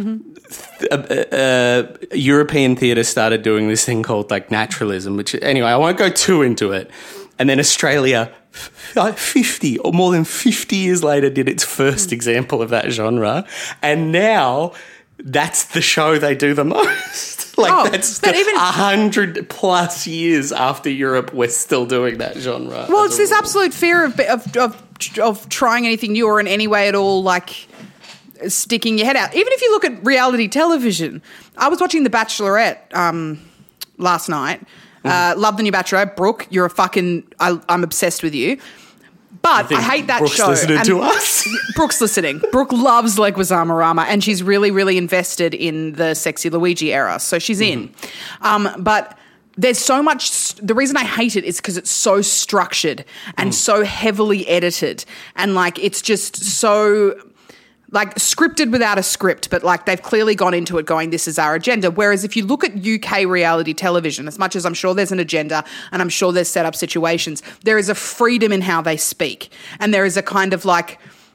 th- uh, uh, European theatre started doing this thing called like naturalism, which anyway, I won't go too into it. And then Australia, f- fifty or more than fifty years later, did its first example of that genre. And now that's the show they do the most. Like Oh, that's but the, even- a hundred plus years after Europe, we're still doing that genre. Well, as it's a this rule. absolute fear of, of of of trying anything new or in any way at all, like sticking your head out. Even if you look at reality television, I was watching The Bachelorette um, last night. Uh, love the new Bachelorette, Brooke. You're a fucking. I, I'm obsessed with you. But think I hate that Brooke's show. listening and to us? Brooke's listening. Brooke loves Leguizamo Rama, and she's really, really invested in the Sexy Luigi era, so she's in. Um, but there's so much. The reason I hate it is because it's so structured and so heavily edited, and like it's just so like scripted without a script. But like they've clearly gone into it, going, "This is our agenda." Whereas if you look at U K reality television, as much as I'm sure there's an agenda and I'm sure there's set up situations, there is a freedom in how they speak, and there is a kind of like.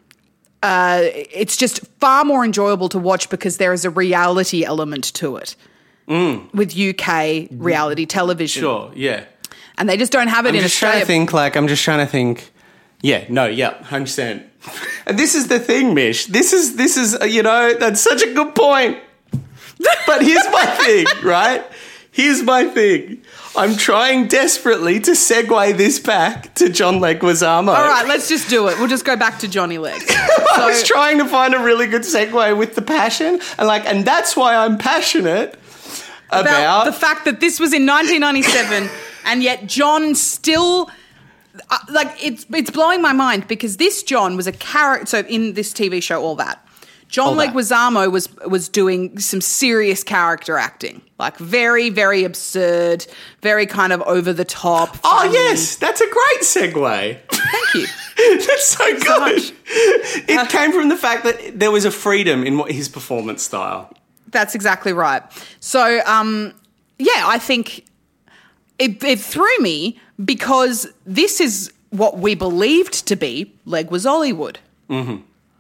Uh, it's just far more enjoyable to watch because there is a reality element to it with U K reality television. Sure, yeah. And they just don't have it I'm in just Australia. trying to think, like, I'm just trying to think, yeah, no, yeah, one hundred percent. And this is the thing, Mish. This is, this is, uh, you know, that's such a good point. But here's my thing, right? Here's my thing. I'm trying desperately to segue this back to John Leguizamo. All right, let's just do it. We'll just go back to Johnny Legs. I was So- trying to find a really good segue with the passion, and like, and that's why I'm passionate about, about the fact that this was in nineteen ninety-seven and yet John still uh, like it's it's blowing my mind because this John was a character. So in this T V show, All That, John All That. Leguizamo was was doing some serious character acting, like very very absurd, very kind of over the top. Oh funny. yes, that's a great segue. Thank you. That's so good. so much. It came from the fact that there was a freedom in what his performance style. That's exactly right. So, um, yeah, I think it, it threw me because this is what we believed to be Leg was Hollywood. Mm-hmm.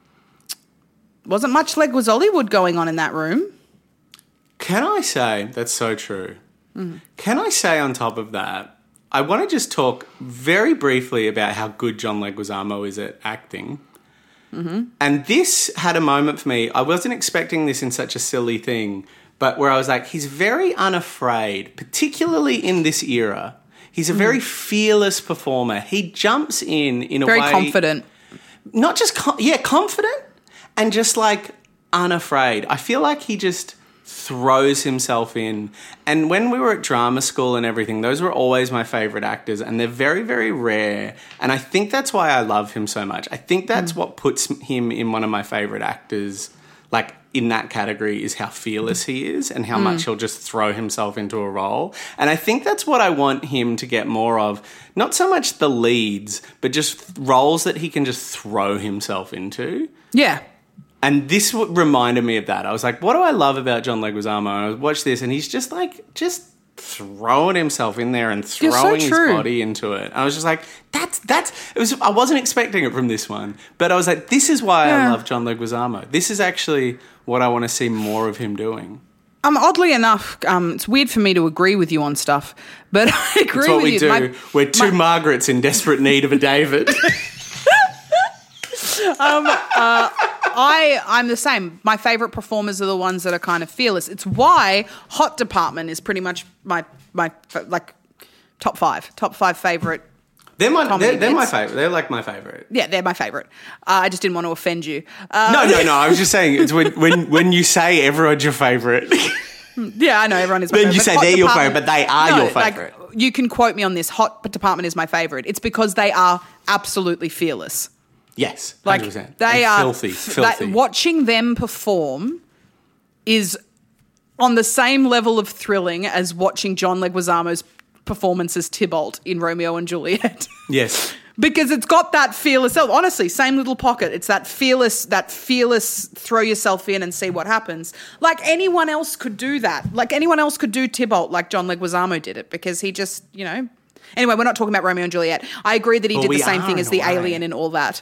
Wasn't much Leg was Hollywood going on in that room. Can I say, that's so true. Mm. Can I say on top of that, I want to just talk very briefly about how good John Leguizamo is at acting. Mm-hmm. And this had a moment for me. I wasn't expecting this in such a silly thing, but where I was like, he's very unafraid, particularly in this era. He's a mm. very fearless performer. He jumps in in a Very way... Very confident. Not just... Com- yeah, confident and just like unafraid. I feel like he just... throws himself in. And when we were at drama school and everything, those were always my favourite actors, and they're very, very rare. And I think that's why I love him so much. I think that's mm. what puts him in one of my favourite actors, like in that category, is how fearless he is and how mm. much he'll just throw himself into a role. And I think that's what I want him to get more of. Not so much the leads, but just roles that he can just throw himself into. Yeah. And this w- reminded me of that. I was like, what do I love about John Leguizamo? And I watched this, and he's just like, just throwing himself in there and throwing so his body into it. I was just like, that's, that's, it was, I wasn't expecting it from this one. But I was like, this is why yeah. I love John Leguizamo. This is actually what I want to see more of him doing. Um, oddly enough, um, it's weird for me to agree with you on stuff, but I agree That's what with we you. do. My, We're two my, Margarets in desperate need of a David. um, uh, I, I'm the same. My favourite performers are the ones that are kind of fearless. It's why Hot Department is pretty much my, my like, top five. Top five favourite They're my, they're, they're my bits. favourite. They're like my favourite. Yeah, they're my favourite. Uh, I just didn't want to offend you. Uh, No, no, no. I was just saying, it's when, when, when you say everyone's your favourite. Yeah, I know, everyone is my Then favourite. you say Hot they're your Department- favourite, but they are No, your favourite. Like, you can quote me on this. Hot Department is my favourite. It's because they are absolutely fearless. Yes, Like one hundred percent. they And are filthy, f- filthy. That, watching them perform is on the same level of thrilling as watching John Leguizamo's performance as Tybalt in Romeo and Juliet. Yes. Because it's got that fearless, honestly, same little pocket. It's that fearless, that fearless throw yourself in and see what happens. Like anyone else could do that. Like anyone else could do Tybalt like John Leguizamo did it because he just, you know. Anyway, we're not talking about Romeo and Juliet. I agree that he Well, did the we same are thing in as a the way. alien and all that.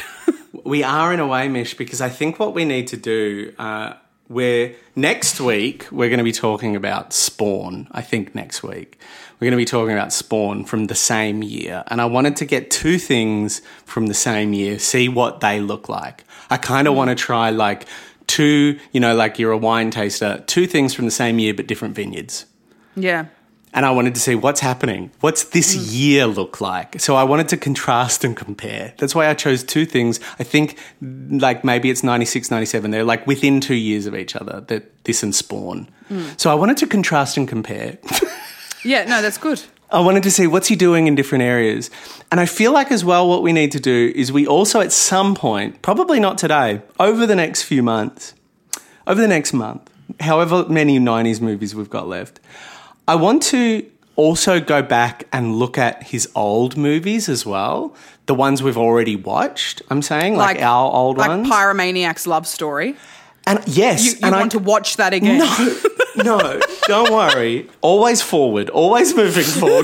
We are in a way, Mish, because I think what we need to do, uh, we're, next week, we're going to be talking about Spawn, I think next week. We're going to be talking about Spawn from the same year. And I wanted to get two things from the same year, see what they look like. I kind of want to try like two, you know, like you're a wine taster, two things from the same year but different vineyards. Yeah. And I wanted to see what's happening. What's this Mm. year look like? So I wanted to contrast and compare. That's why I chose two things. I think like maybe it's ninety-six, ninety-seven. They're like within two years of each other, that this and Spawn. Mm. So I wanted to contrast and compare. Yeah, no, that's good. I wanted to see what's he doing in different areas. And I feel like as well what we need to do is we also at some point, probably not today, over the next few months, over the next month, however many nineties movies we've got left, I want to also go back and look at his old movies as well, the ones we've already watched, I'm saying, like, like our old like ones. Like Pyromaniac's Love Story. And yes. You, you and want I, to watch that again? No, no, don't worry. Always forward, always moving forward.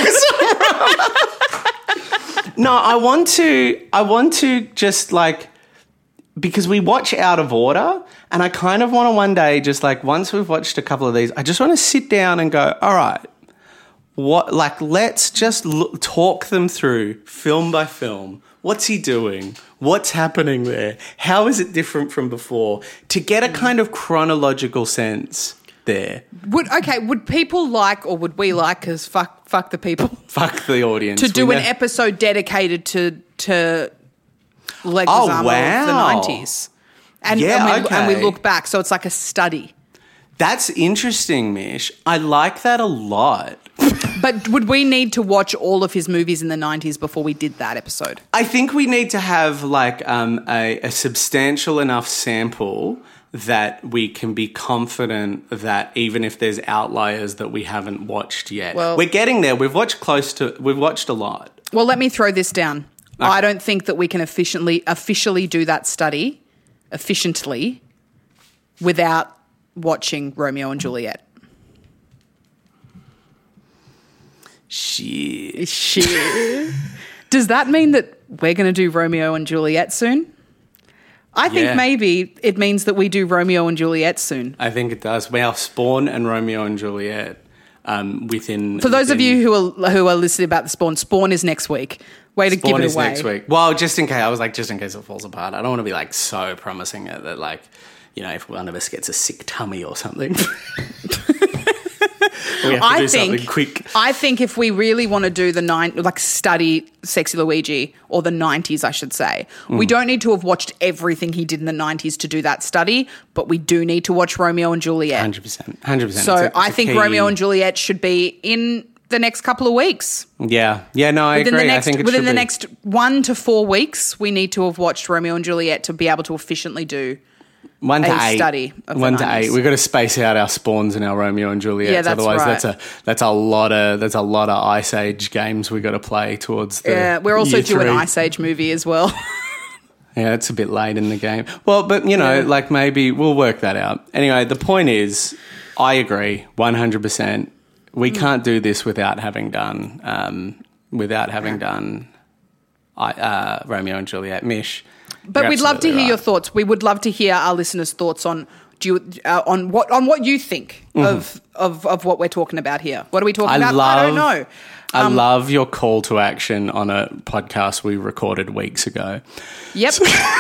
No, I want to, I want to just like, because we watch out of order, and I kind of want to one day just like, once we've watched a couple of these, I just want to sit down and go, all right, what, like, let's just look, talk them through film by film. What's he doing? What's happening there? How is it different from before? To get a kind of chronological sense there. Would okay? Would people like, or would we like? Because fuck, fuck the people. Fuck the audience. To do We an know- episode dedicated to to Leguizamo Oh, of the wow. nineties, and Yeah, and, we, and we okay. look back, so it's like a study. That's interesting, Mish. I like that a lot. But would we need to watch all of his movies in the nineties before we did that episode? I think we need to have like um, a, a substantial enough sample that we can be confident that even if there's outliers that we haven't watched yet, Well- we're getting there. We've watched close to. We've watched a lot. Well, let me throw this down. I don't think that we can efficiently officially do that study efficiently without watching Romeo and Juliet. Shit. Shit. Does that mean that we're going to do Romeo and Juliet soon? I think Yeah. maybe it means that we do Romeo and Juliet soon. I think it does. Well, Spawn and Romeo and Juliet. Um, within For those of within- you who are who are listening about the Spawn, Spawn is next week. Way to Spawn give it is away. next week. Well, just in case, I was like, just in case it falls apart. I don't want to be like so promising it that like, you know, if one of us gets a sick tummy or something. We have to I do think, something quick. I think if we really want to do the nine, like study Sexy Luigi, or the nineties, I should say, Mm. we don't need to have watched everything he did in the nineties to do that study, but we do need to watch Romeo and Juliet. one hundred percent. one hundred percent. So It's a- it's I a think key- Romeo and Juliet should be in the next couple of weeks. Yeah. Yeah, no, I Within agree. the next, I think it within should the be. next one to four weeks, we need to have watched Romeo and Juliet to be able to efficiently do. One to a eight. study of the One to nineties. eight. We've got to space out our spawns and our Romeo and Juliet. Yeah, that's Otherwise, right. that's a that's a lot of that's a lot of Ice Age games we got to play towards the. Yeah, we're also year due an three. Ice Age movie as well. Yeah, it's a bit late in the game. Well, but you know, Yeah. like maybe we'll work that out. Anyway, the point is, I agree one hundred percent. We Mm. can't do this without having done um, without having done I, uh, Romeo and Juliet. Mish. But you're we'd love to absolutely hear your right. thoughts. We would love to hear our listeners' thoughts on do you, uh, on what on what you think of, of of what we're talking about here. What are we talking Mm-hmm. I about? love, I don't know. I Um, love your call to action on a podcast we recorded weeks ago. Yep.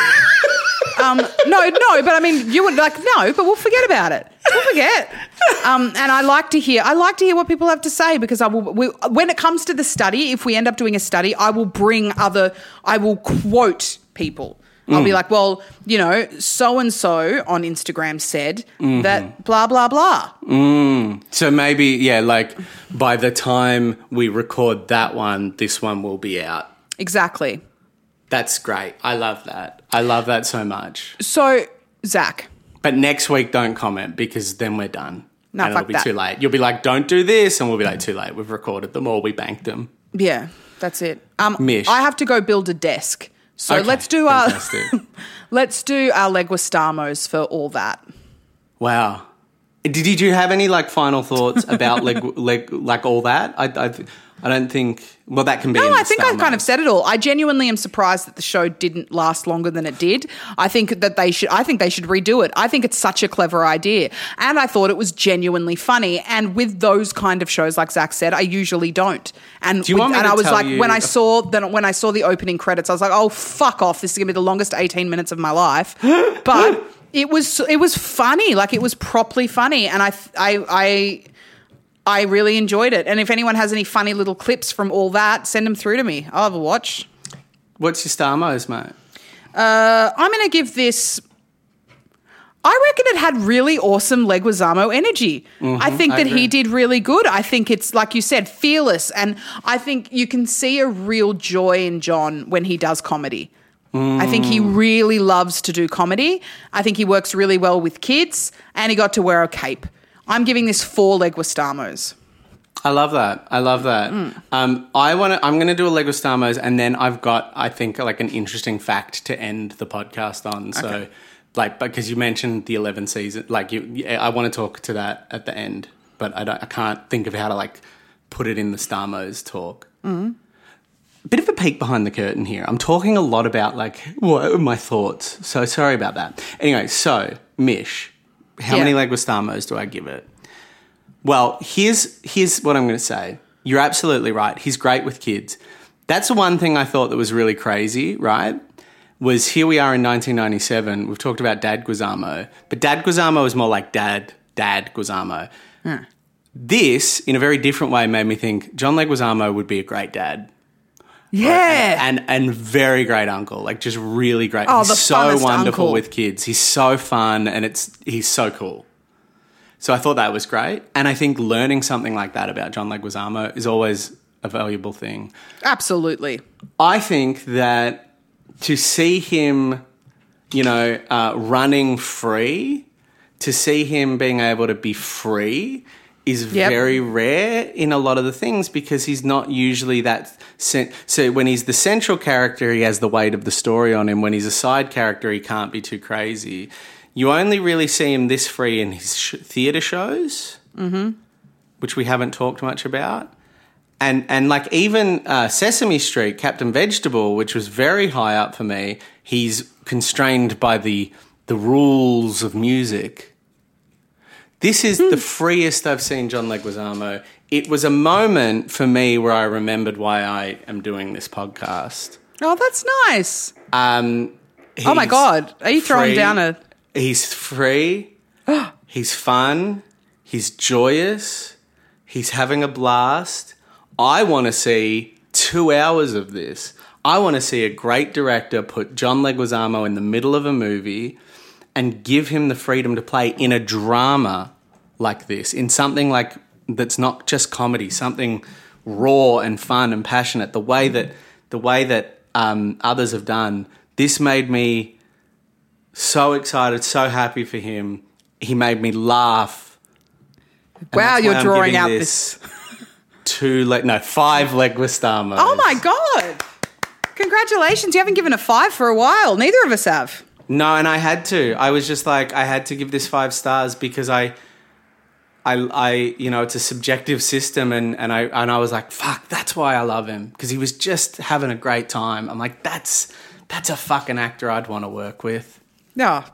um, no, no, but I mean, you would like no, but we'll forget about it. We'll forget. Um, and I like to hear. I like to hear what people have to say because I will. We, when it comes to the study, if we end up doing a study, I will bring other. I will quote people. I'll Mm. be like, well, you know, so and so on Instagram said Mm-hmm. that blah blah blah. So maybe, yeah, like by the time we record that one, this one will be out. Exactly. That's great. I love that. I love that so much. So, Zach. But next week, don't comment because then we're done. No, and it'll fuck be that. too late. You'll be like, don't do this. And we'll be like, too late. We've recorded them or we banked them. Yeah, that's it. Um, Mish. I have to go build a desk. So Okay, let's do our fantastic. let's do our Leguistamos for all that. Wow. Did, did you have any like final thoughts about leg, leg, like all that? I, I, I don't think. Well, that can be. No, in I the think Star I've kind Mode. of said it all. I genuinely am surprised that the show didn't last longer than it did. I think that they should. I think they should redo it. I think it's such a clever idea, and I thought it was genuinely funny. And with those kind of shows, like Zach said, I usually don't. And Do you with- want me and to I was tell like, you- when I saw then when I saw the opening credits, I was like, oh fuck off! This is gonna be the longest eighteen minutes of my life. But it was it was funny. Like it was properly funny, and I I I. I really enjoyed it. And if anyone has any funny little clips from all that, send them through to me. I'll have a watch. What's your Stamos, mate? Uh, I'm going to give this... I reckon it had really awesome Leguizamo energy. I think I that agree. he did really good. I think it's, like you said, fearless. And I think you can see a real joy in John when he does comedy. I think he really loves to do comedy. I think he works really well with kids. And he got to wear a cape. I'm giving this four Leguistamos. I love that. I love that. Mm. Um, I want to. I'm going to do a Leguistamos, and then I've got, I think, like an interesting fact to end the podcast on. So, Okay. like, because you mentioned the eleventh season, like, you, yeah, I want to talk to that at the end, but I don't. I can't think of how to like put it in the Stamos talk. Mm. Bit of a peek behind the curtain here. I'm talking a lot about like what are my thoughts. So sorry about that. Anyway, so Mish. How Yeah. many Leguistamos do I give it? Well, here's here's what I'm going to say. You're absolutely right. He's great with kids. That's the one thing I thought that was really crazy, right? Was here we are in nineteen ninety-seven. We've talked about Dad Guizamo, but Dad Guizamo is more like Dad, Dad Guizamo. This, in a very different way, made me think John Leguizamo would be a great dad. Yeah. And and very great uncle, like just really great. Oh, he's the so funnest wonderful uncle. with kids. He's so fun, and it's he's so cool. So I thought that was great, and I think learning something like that about John Leguizamo is always a valuable thing. Absolutely. I think that to see him, you know, uh, running free, to see him being able to be free is Yep. very rare in a lot of the things because he's not usually that. Cent- so when he's the central character, he has the weight of the story on him. When he's a side character, he can't be too crazy. You only really see him this free in his sh- theatre shows, mm-hmm. which we haven't talked much about. And and like even uh, Sesame Street, Captain Vegetable, which was very high up for me, he's constrained by the the rules of music. This is the freest I've seen John Leguizamo. It was a moment for me where I remembered why I am doing this podcast. Oh, that's nice. Um, Oh my he's God. Are you throwing free. down a... He's free. He's fun. He's joyous. He's having a blast. I want to see two hours of this. I want to see a great director put John Leguizamo in the middle of a movie and give him the freedom to play in a drama like this, in something like that's not just comedy, something raw and fun and passionate. The way that the way that um, others have done. This made me so excited, so happy for him. He made me laugh. And Wow, that's you're why I'm drawing giving out this two leg, no, five Leguizamos. Oh my God. Congratulations. You haven't given a five for a while. Neither of us have. No, and I had to. I was just like, I had to give this five stars because I, I, I, you know, it's a subjective system, and, and I and I was like, fuck, that's why I love him, because he was just having a great time. I'm like, that's that's a fucking actor I'd want to work with. Yeah.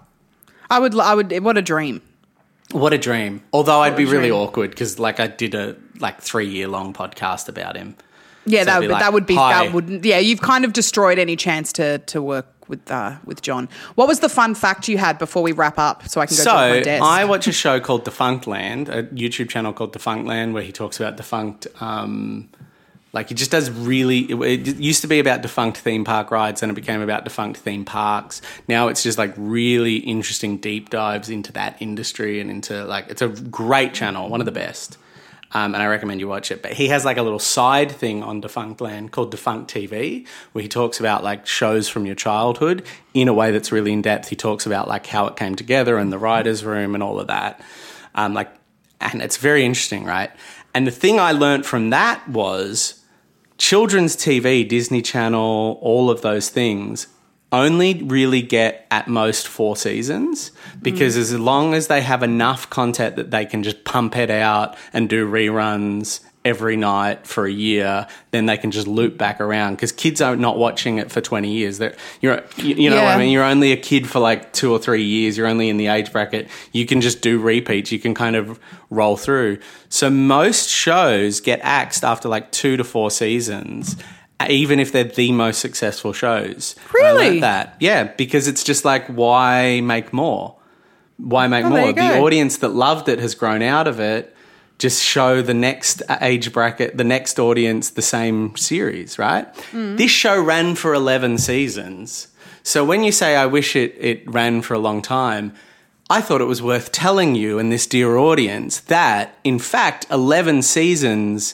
I would, I would, what a dream. What a dream. Although I'd What be a really dream. awkward because, like, I did a like three year long podcast about him. Yeah, So that it'd be would, like, that would be, "Hi." that wouldn't, yeah, you've kind of destroyed any chance to, to work with, uh, with John. What was the fun fact you had before we wrap up so I can go So to my desk? I watch a show called Defunct Land, a YouTube channel called Defunct Land, where he talks about defunct. Um, like he just does really. It, it used to be about defunct theme park rides, and it became about defunct theme parks. Now it's just like really interesting deep dives into that industry and into like it's a great channel, one of the best. Um, and I recommend you watch it. But he has like a little side thing on Defunct Land called Defunct T V, where he talks about like shows from your childhood in a way that's really in depth. He talks about like how it came together and the writer's room and all of that. Um, like, and it's very interesting, right? And the thing I learned from that was children's T V, Disney Channel, all of those things only really get at most four seasons, because as long as they have enough content that they can just pump it out and do reruns every night for a year, then they can just loop back around, because kids are not watching it for twenty years. They're, you're, you, you know what Yeah. I mean? You're only a kid for like two or three years. You're only in the age bracket. You can just do repeats. You can kind of roll through. So most shows get axed after like two to four seasons, even if they're the most successful shows. And I Really? learned that. Yeah, because it's just like, why make more? Why make Oh, there more? you The go. audience that loved it has grown out of it. Just show the next age bracket, the next audience, the same series, right? Mm. This show ran for eleven seasons. So when you say, I wish it, it ran for a long time, I thought it was worth telling you and this dear audience that, in fact, eleven seasons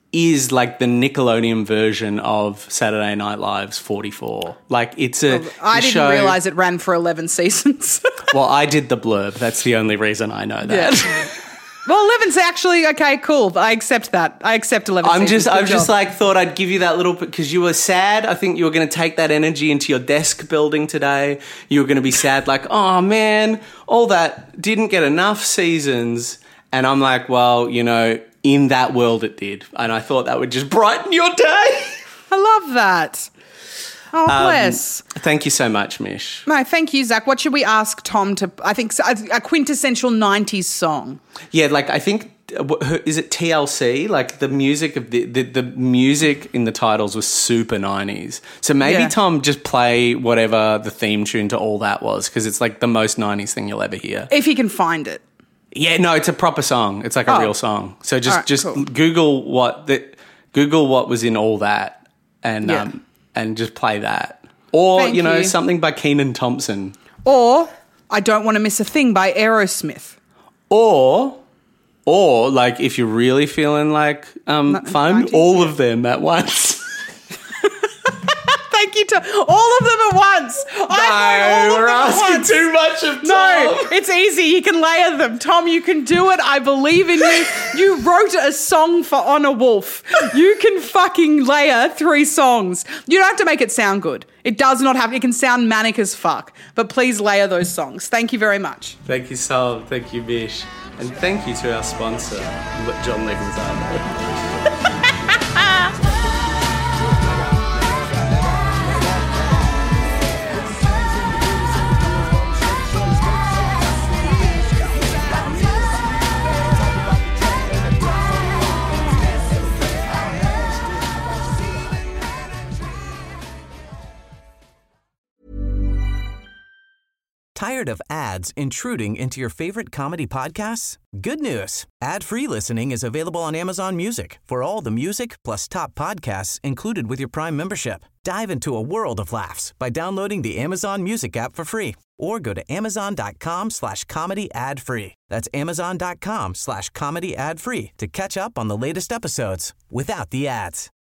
is like the Nickelodeon version of Saturday Night Live's forty-four. Like, it's a I the didn't show, realise it ran for eleven seasons. Well, I did the blurb. That's the only reason I know that. Well, eleven's actually, okay, cool. I accept that. I accept eleven I'm seasons. just, Good I've just job. like thought I'd give you that little bit because you were sad. I think you were going to take that energy into your desk building today. You were going to be sad, like, oh man, all that didn't get enough seasons. And I'm like, well, you know, in that world it did. And I thought that would just brighten your day. I love that. Oh, Um, bless. Thank you so much, Mish. No, thank you, Zach. What should we ask Tom to, I think, a quintessential nineties song? Yeah, like I think, is it T L C? Like the music of the, the, the music in the titles was super nineties. So maybe Yeah. Tom just play whatever the theme tune to all that was, because it's like the most nineties thing you'll ever hear. If he can find it. Yeah, no, it's a proper song. It's like a Oh. real song. So just Alright, just cool. Google what the Google what was in all that, and Yeah. um and just play that, or Thank you know you. something by Keenan Thompson, Or I Don't Want to Miss a Thing by Aerosmith. or or like if you're really feeling like um fun, nineties, all yeah. of them at once. Thank you, Tom. All of them at once. I thought all No, of we're them at asking once. too much of Tom. No, it's easy. You can layer them. Tom, you can do it. I believe in you. You wrote a song for Honor Wolf. You can fucking layer three songs. You don't have to make it sound good. It does not have, it can sound manic as fuck. But please layer those songs. Thank you very much. Thank you, Sol. Thank you, Bish. And thank you to our sponsor, John Leguizamo. Tired of ads intruding into your favorite comedy podcasts? Good news. Ad-free listening is available on Amazon Music for all the music plus top podcasts included with your Prime membership. Dive into a world of laughs by downloading the Amazon Music app for free or go to amazon.com slash comedy ad free. That's amazon.com slash comedy ad free to catch up on the latest episodes without the ads.